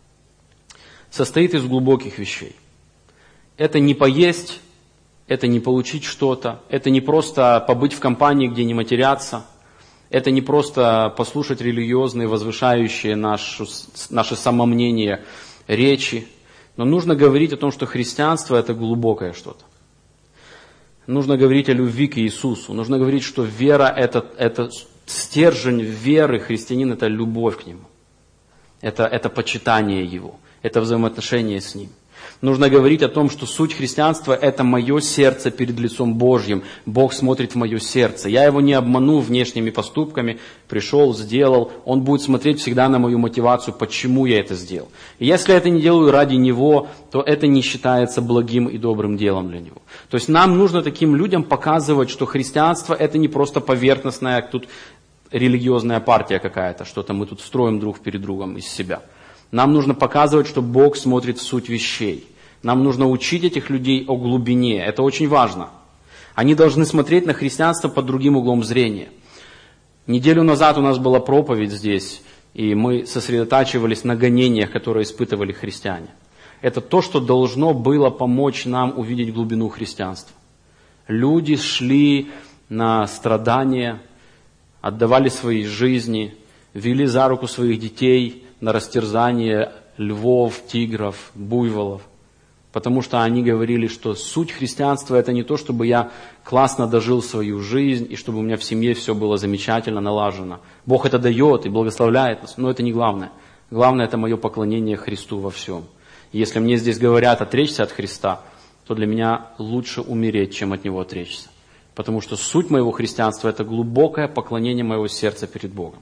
состоит из глубоких вещей. Это не поесть, это не получить что-то, это не просто побыть в компании, где не матерятся. Это не просто послушать религиозные, возвышающие наше самомнение речи, но нужно говорить о том, что христианство – это глубокое что-то. Нужно говорить о любви к Иисусу, нужно говорить, что вера – это стержень веры, христианин – это любовь к Нему, это почитание Его, это взаимоотношения с Ним. Нужно говорить о том, что суть христианства – это мое сердце перед лицом Божьим. Бог смотрит в мое сердце. Я его не обману внешними поступками. Пришел, сделал. Он будет смотреть всегда на мою мотивацию, почему я это сделал. И если я это не делаю ради Него, то это не считается благим и добрым делом для Него. То есть нам нужно таким людям показывать, что христианство – это не просто поверхностная тут религиозная партия какая-то, что-то мы тут строим друг перед другом из себя. Нам нужно показывать, что Бог смотрит в суть вещей. Нам нужно учить этих людей о глубине. Это очень важно. Они должны смотреть на христианство под другим углом зрения. Неделю назад у нас была проповедь здесь, и мы сосредотачивались на гонениях, которые испытывали христиане. Это то, что должно было помочь нам увидеть глубину христианства. Люди шли на страдания, отдавали свои жизни, вели за руку своих детей на растерзание львов, тигров, буйволов. Потому что они говорили, что суть христианства – это не то, чтобы я классно дожил свою жизнь, и чтобы у меня в семье все было замечательно налажено. Бог это дает и благословляет нас, но это не главное. Главное – это мое поклонение Христу во всем. И если мне здесь говорят отречься от Христа, то для меня лучше умереть, чем от Него отречься. Потому что суть моего христианства – это глубокое поклонение моего сердца перед Богом.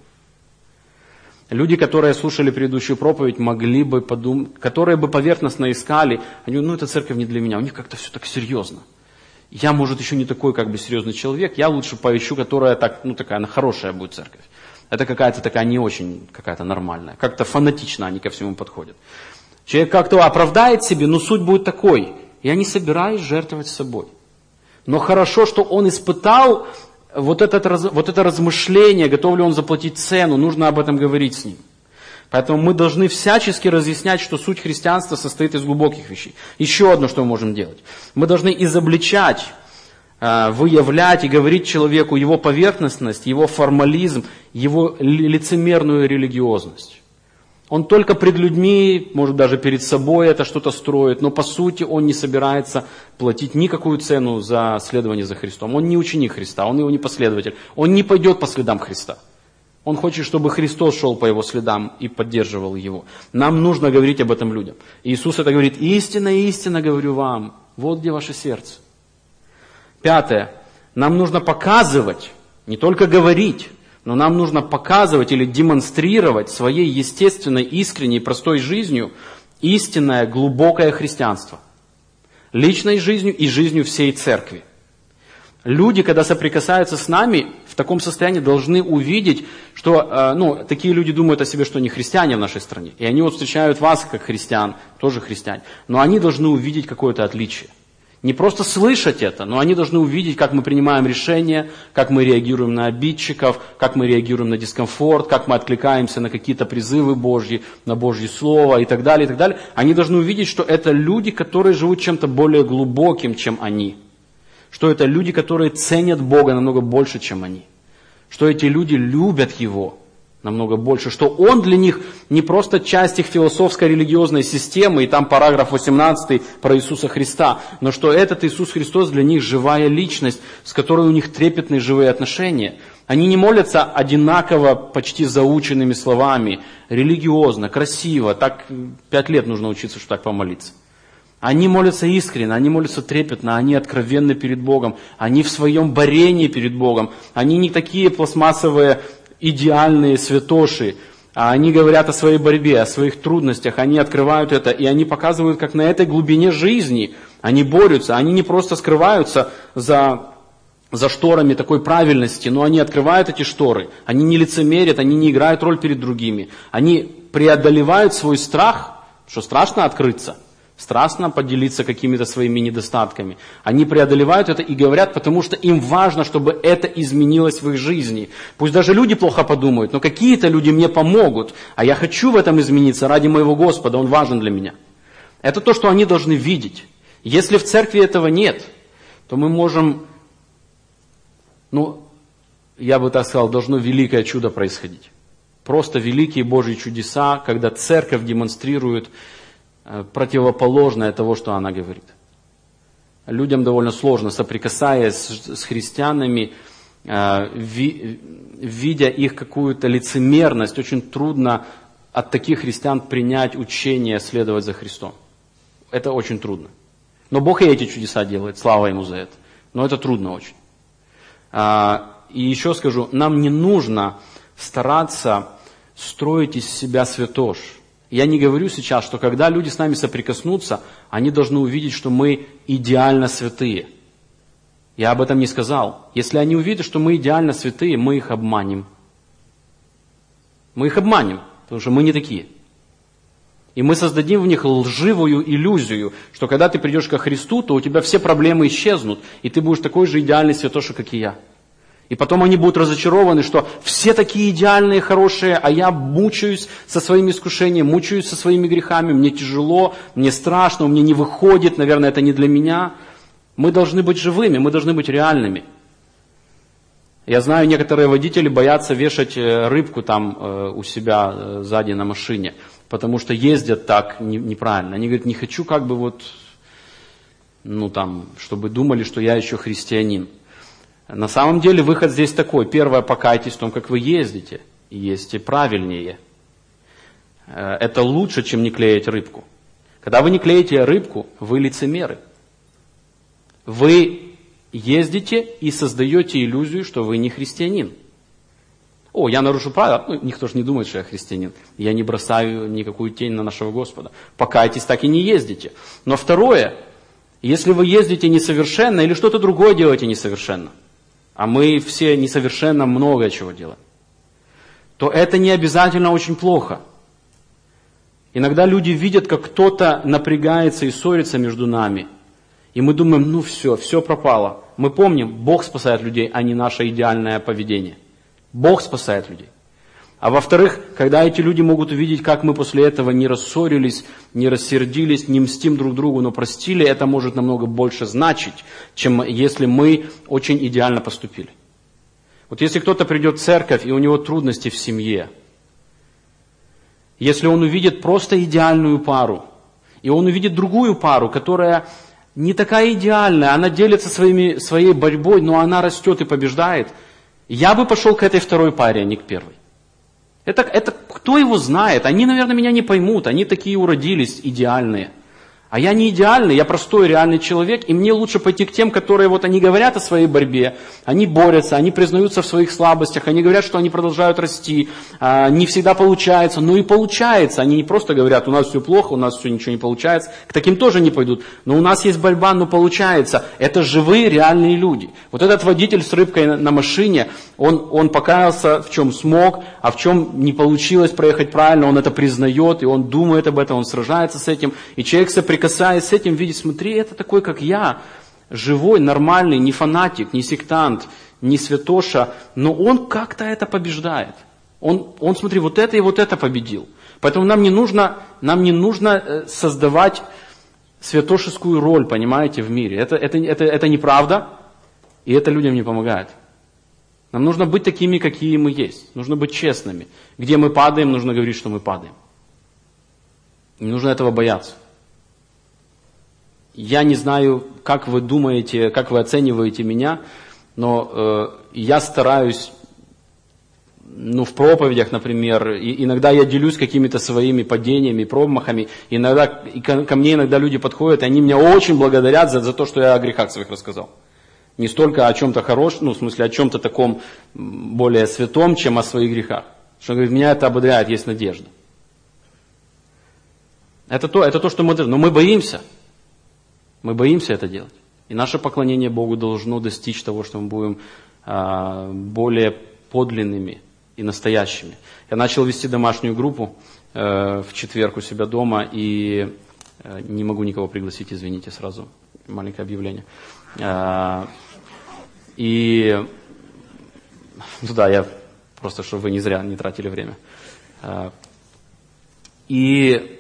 Люди, которые слушали предыдущую проповедь, могли бы подумать, которые бы поверхностно искали, они говорят, эта церковь не для меня, у них как-то все так серьезно. Я, может, еще не такой серьезный человек, я лучше поищу, которая такая, она хорошая будет церковь. Это какая-то такая не очень какая-то нормальная, как-то фанатично они ко всему подходят. Человек как-то оправдает себе, но суть будет такой, я не собираюсь жертвовать собой. Но хорошо, что он испытал вот это размышление, готов ли он заплатить цену, нужно об этом говорить с ним. Поэтому мы должны всячески разъяснять, что суть христианства состоит из глубоких вещей. Еще одно, что мы можем делать. Мы должны изобличать, выявлять и говорить человеку его поверхностность, его формализм, его лицемерную религиозность. Он только пред людьми, может даже перед собой это что-то строит, но по сути он не собирается платить никакую цену за следование за Христом. Он не ученик Христа, он его не последователь. Он не пойдет по следам Христа. Он хочет, чтобы Христос шел по его следам и поддерживал его. Нам нужно говорить об этом людям. Иисус это говорит: истинно, истинно говорю вам, вот где ваше сердце. Пятое. Нам нужно показывать, не только говорить, но нам нужно показывать или демонстрировать своей естественной, искренней, простой жизнью истинное, глубокое христианство. Личной жизнью и жизнью всей церкви. Люди, когда соприкасаются с нами, в таком состоянии должны увидеть, что такие люди думают о себе, что они христиане в нашей стране. И они встречают вас как христиан, тоже христиане. Но они должны увидеть какое-то отличие. Не просто слышать это, но они должны увидеть, как мы принимаем решения, как мы реагируем на обидчиков, как мы реагируем на дискомфорт, как мы откликаемся на какие-то призывы Божьи, на Божье Слово и так далее, и так далее. Они должны увидеть, что это люди, которые живут чем-то более глубоким, чем они. Что это люди, которые ценят Бога намного больше, чем они. Что эти люди любят Его намного больше, что Он для них не просто часть их философско-религиозной системы, и там параграф 18 про Иисуса Христа, но что этот Иисус Христос для них живая личность, с которой у них трепетные живые отношения. Они не молятся одинаково, почти заученными словами, религиозно, красиво, так 5 лет нужно учиться, чтобы так помолиться. Они молятся искренне, они молятся трепетно, они откровенны перед Богом, они в своем борении перед Богом, они не такие пластмассовые, идеальные святоши, а они говорят о своей борьбе, о своих трудностях, они открывают это, и они показывают, как на этой глубине жизни они борются, они не просто скрываются за шторами такой правильности, но они открывают эти шторы, они не лицемерят, они не играют роль перед другими, они преодолевают свой страх, что страшно открыться, страстно поделиться какими-то своими недостатками. Они преодолевают это и говорят, потому что им важно, чтобы это изменилось в их жизни. Пусть даже люди плохо подумают, но какие-то люди мне помогут, а я хочу в этом измениться ради моего Господа, Он важен для меня. Это то, что они должны видеть. Если в церкви этого нет, то мы можем, я бы так сказал, должно великое чудо происходить. Просто великие Божьи чудеса, когда церковь демонстрирует противоположное того, что она говорит. Людям довольно сложно, соприкасаясь с христианами, видя их какую-то лицемерность, очень трудно от таких христиан принять учение следовать за Христом. Это очень трудно. Но Бог и эти чудеса делает, слава Ему за это. Но это трудно очень. И еще скажу, нам не нужно стараться строить из себя святош. Я не говорю сейчас, что когда люди с нами соприкоснутся, они должны увидеть, что мы идеально святые. Я об этом не сказал. Если они увидят, что мы идеально святые, мы их обманем. Мы их обманем, потому что мы не такие. И мы создадим в них лживую иллюзию, что когда ты придешь ко Христу, то у тебя все проблемы исчезнут, и ты будешь такой же идеальный святоша, как и я. И потом они будут разочарованы, что все такие идеальные, хорошие, а я мучаюсь со своими искушениями, мучаюсь со своими грехами, мне тяжело, мне страшно, у меня не выходит, наверное, это не для меня. Мы должны быть живыми, мы должны быть реальными. Я знаю, некоторые водители боятся вешать рыбку там у себя сзади на машине, потому что ездят так неправильно. Они говорят, не хочу чтобы думали, что я еще христианин. На самом деле выход здесь такой. Первое, покайтесь в том, как вы ездите. Ездите правильнее. Это лучше, чем не клеить рыбку. Когда вы не клеите рыбку, вы лицемеры. Вы ездите и создаете иллюзию, что вы не христианин. Я нарушу правила. Никто же не думает, что я христианин. Я не бросаю никакую тень на нашего Господа. Покайтесь, так и не ездите. Но второе, если вы ездите несовершенно или что-то другое делаете несовершенно, а мы все несовершенно много чего делаем, то это не обязательно очень плохо. Иногда люди видят, как кто-то напрягается и ссорится между нами. И мы думаем, все пропало. Мы помним, Бог спасает людей, а не наше идеальное поведение. Бог спасает людей. А во-вторых, когда эти люди могут увидеть, как мы после этого не рассорились, не рассердились, не мстим друг другу, но простили, это может намного больше значить, чем если мы очень идеально поступили. Вот если кто-то придет в церковь, и у него трудности в семье, если он увидит просто идеальную пару, и он увидит другую пару, которая не такая идеальная, она делится своей борьбой, но она растет и побеждает, я бы пошел к этой второй паре, а не к первой. Это кто его знает? Они, наверное, меня не поймут. Они такие уродились, идеальные. А я не идеальный, я простой, реальный человек, и мне лучше пойти к тем, которые они говорят о своей борьбе, они борются, они признаются в своих слабостях, они говорят, что они продолжают расти, не всегда получается, но и получается. Они не просто говорят, у нас все плохо, у нас все ничего не получается, к таким тоже не пойдут, но у нас есть борьба, но получается. Это живые, реальные люди. Вот этот водитель с рыбкой на машине, он покаялся, в чем смог, а в чем не получилось проехать правильно, он это признает, и он думает об этом, он сражается с этим, и человек соприкасается соприкасаясь с этим, видеть, смотри, это такой, как я, живой, нормальный, не фанатик, не сектант, не святоша, но он как-то это побеждает. Он, смотри, вот это и вот это победил. Поэтому нам не нужно создавать святошескую роль, понимаете, в мире. Это неправда, и это людям не помогает. Нам нужно быть такими, какие мы есть. Нужно быть честными. Где мы падаем, нужно говорить, что мы падаем. Не нужно этого бояться. Я не знаю, как вы думаете, как вы оцениваете меня, но я стараюсь, в проповедях, например, иногда я делюсь какими-то своими падениями, промахами, иногда ко мне иногда люди подходят, и они меня очень благодарят за то, что я о грехах своих рассказал. Не столько о чем-то хорошем, в смысле о чем-то таком более святом, чем о своих грехах. Что говорит, меня это ободряет, есть надежда. Это то, что мы должны. Но мы боимся. Мы боимся это делать. И наше поклонение Богу должно достичь того, что мы будем более подлинными и настоящими. Я начал вести домашнюю группу в четверг у себя дома, и не могу никого пригласить, извините, сразу маленькое объявление. И я просто, чтобы вы не зря не тратили время. И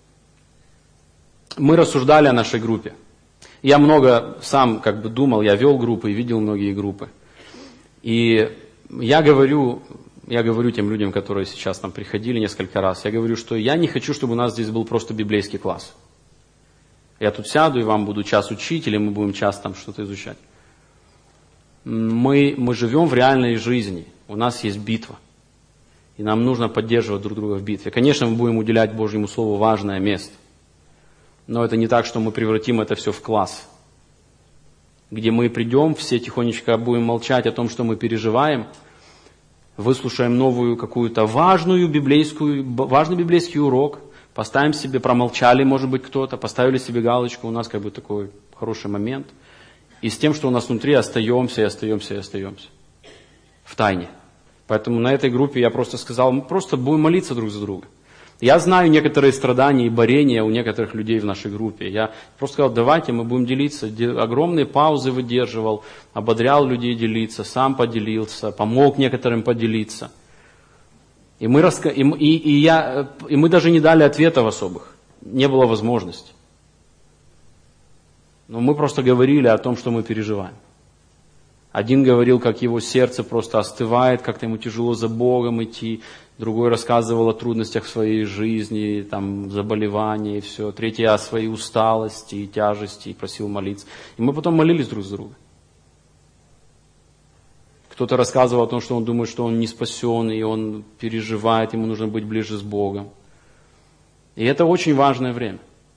мы рассуждали о нашей группе. Я много сам думал, я вел группы и видел многие группы. И я говорю тем людям, которые сейчас там приходили несколько раз, я говорю, что я не хочу, чтобы у нас здесь был просто библейский класс. Я тут сяду и вам буду час учить, или мы будем час там что-то изучать. Мы живем в реальной жизни, у нас есть битва. И нам нужно поддерживать друг друга в битве. Конечно, мы будем уделять Божьему Слову важное место. Но это не так, что мы превратим это все в класс, где мы придем, все тихонечко будем молчать о том, что мы переживаем, выслушаем новую какую-то важный библейский урок, поставим себе, промолчали, может быть, кто-то, поставили себе галочку, у нас такой хороший момент, и с тем, что у нас внутри, остаемся в тайне. Поэтому на этой группе я просто сказал, мы просто будем молиться друг за друга. Я знаю некоторые страдания и борения у некоторых людей в нашей группе. Я просто сказал, давайте мы будем делиться. Огромные паузы выдерживал, ободрял людей делиться, сам поделился, помог некоторым поделиться. И мы даже не дали ответов особых. Не было возможности. Но мы просто говорили о том, что мы переживаем. Один говорил, как его сердце просто остывает, как-то ему тяжело за Богом идти. Другой рассказывал о трудностях в своей жизни, заболевания и все. Третий о своей усталости и тяжести, и просил молиться. И мы потом молились друг за друга. Кто-то рассказывал о том, что он думает, что он не спасен, и он переживает, ему нужно быть ближе с Богом. И это очень важное время.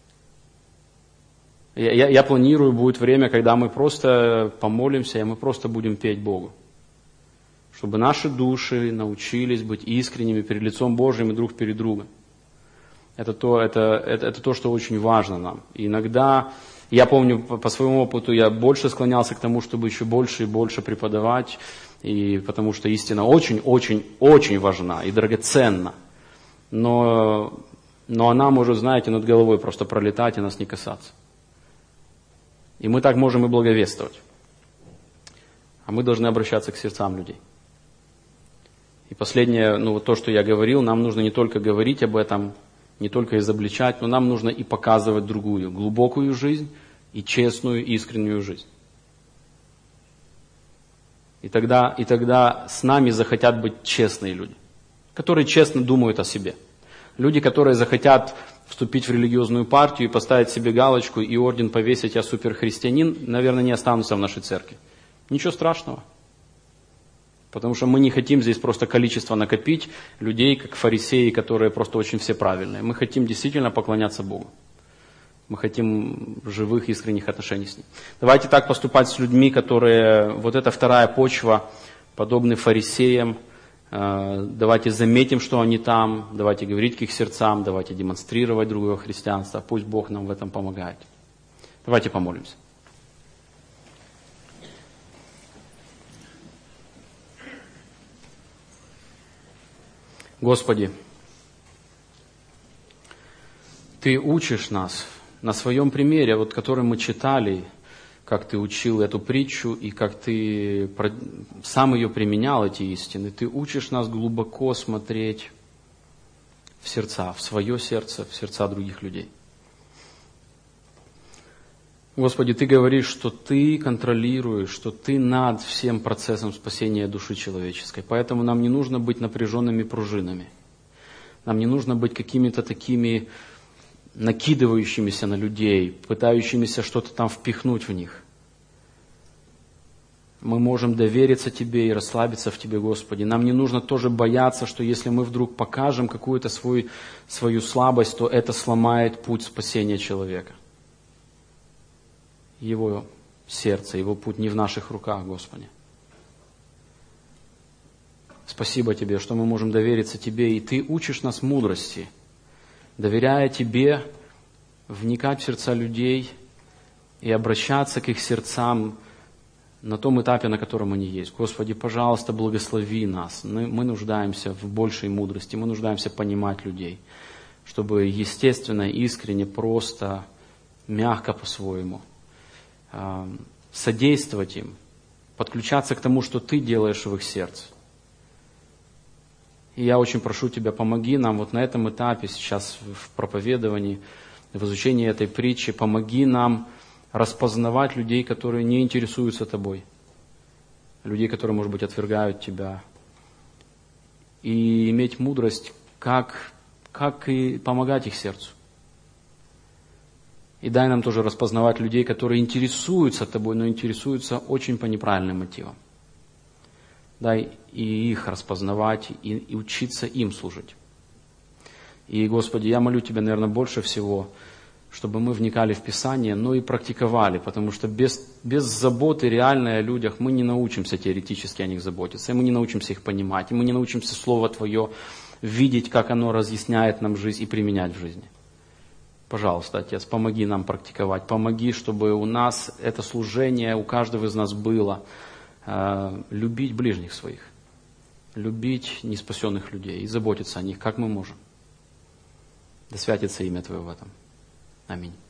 Я планирую, будет время, когда мы просто помолимся, и мы просто будем петь Богу. Чтобы наши души научились быть искренними перед лицом Божьим и друг перед другом. Это то, что очень важно нам. И иногда, я помню по своему опыту, я больше склонялся к тому, чтобы еще больше и больше преподавать, и потому что истина очень-очень-очень важна и драгоценна. Но она может, знаете, над головой просто пролетать и нас не касаться. И мы так можем и благовествовать. А мы должны обращаться к сердцам людей. И последнее, то, что я говорил, нам нужно не только говорить об этом, не только изобличать, но нам нужно и показывать другую, глубокую жизнь и честную, искреннюю жизнь. И тогда с нами захотят быть честные люди, которые честно думают о себе. Люди, которые захотят вступить в религиозную партию и поставить себе галочку и орден повесить «Я суперхристианин», наверное, не останутся в нашей церкви. Ничего страшного. Потому что мы не хотим здесь просто количество накопить людей, как фарисеи, которые просто очень все правильные. Мы хотим действительно поклоняться Богу. Мы хотим живых, искренних отношений с Ним. Давайте так поступать с людьми, которые... Вот эта вторая почва, подобны фарисеям. Давайте заметим, что они там. Давайте говорить к их сердцам. Давайте демонстрировать другое христианство. Пусть Бог нам в этом помогает. Давайте помолимся. Господи, Ты учишь нас на своем примере, вот который мы читали, как ты учил эту притчу и как ты сам ее применял, эти истины, ты учишь нас глубоко смотреть в сердца, в свое сердце, в сердца других людей. Господи, Ты говоришь, что Ты контролируешь, что Ты над всем процессом спасения души человеческой. Поэтому нам не нужно быть напряженными пружинами. Нам не нужно быть какими-то такими накидывающимися на людей, пытающимися что-то там впихнуть в них. Мы можем довериться Тебе и расслабиться в Тебе, Господи. Нам не нужно тоже бояться, что если мы вдруг покажем какую-то свою слабость, то это сломает путь спасения человека. Его сердце, его путь не в наших руках, Господи. Спасибо Тебе, что мы можем довериться Тебе, и Ты учишь нас мудрости, доверяя Тебе, вникать в сердца людей и обращаться к их сердцам на том этапе, на котором они есть. Господи, пожалуйста, благослови нас. Мы нуждаемся в большей мудрости, мы нуждаемся понимать людей, чтобы естественно, искренне, просто, мягко по-своему содействовать им, подключаться к тому, что Ты делаешь в их сердце. И я очень прошу Тебя, помоги нам вот на этом этапе, сейчас в проповедовании, в изучении этой притчи, помоги нам распознавать людей, которые не интересуются Тобой, людей, которые, может быть, отвергают Тебя, и иметь мудрость, как и помогать их сердцу. И дай нам тоже распознавать людей, которые интересуются Тобой, но интересуются очень по неправильным мотивам. Дай и их распознавать, и учиться им служить. И, Господи, я молю Тебя, наверное, больше всего, чтобы мы вникали в Писание, но и практиковали, потому что без заботы реальной о людях мы не научимся теоретически о них заботиться, и мы не научимся их понимать, и мы не научимся Слово Твое видеть, как оно разъясняет нам жизнь и применять в жизни. Пожалуйста, Отец, помоги нам практиковать, помоги, чтобы у нас это служение, у каждого из нас было любить ближних своих, любить неспасенных людей и заботиться о них, как мы можем. Да святится имя Твое в этом. Аминь.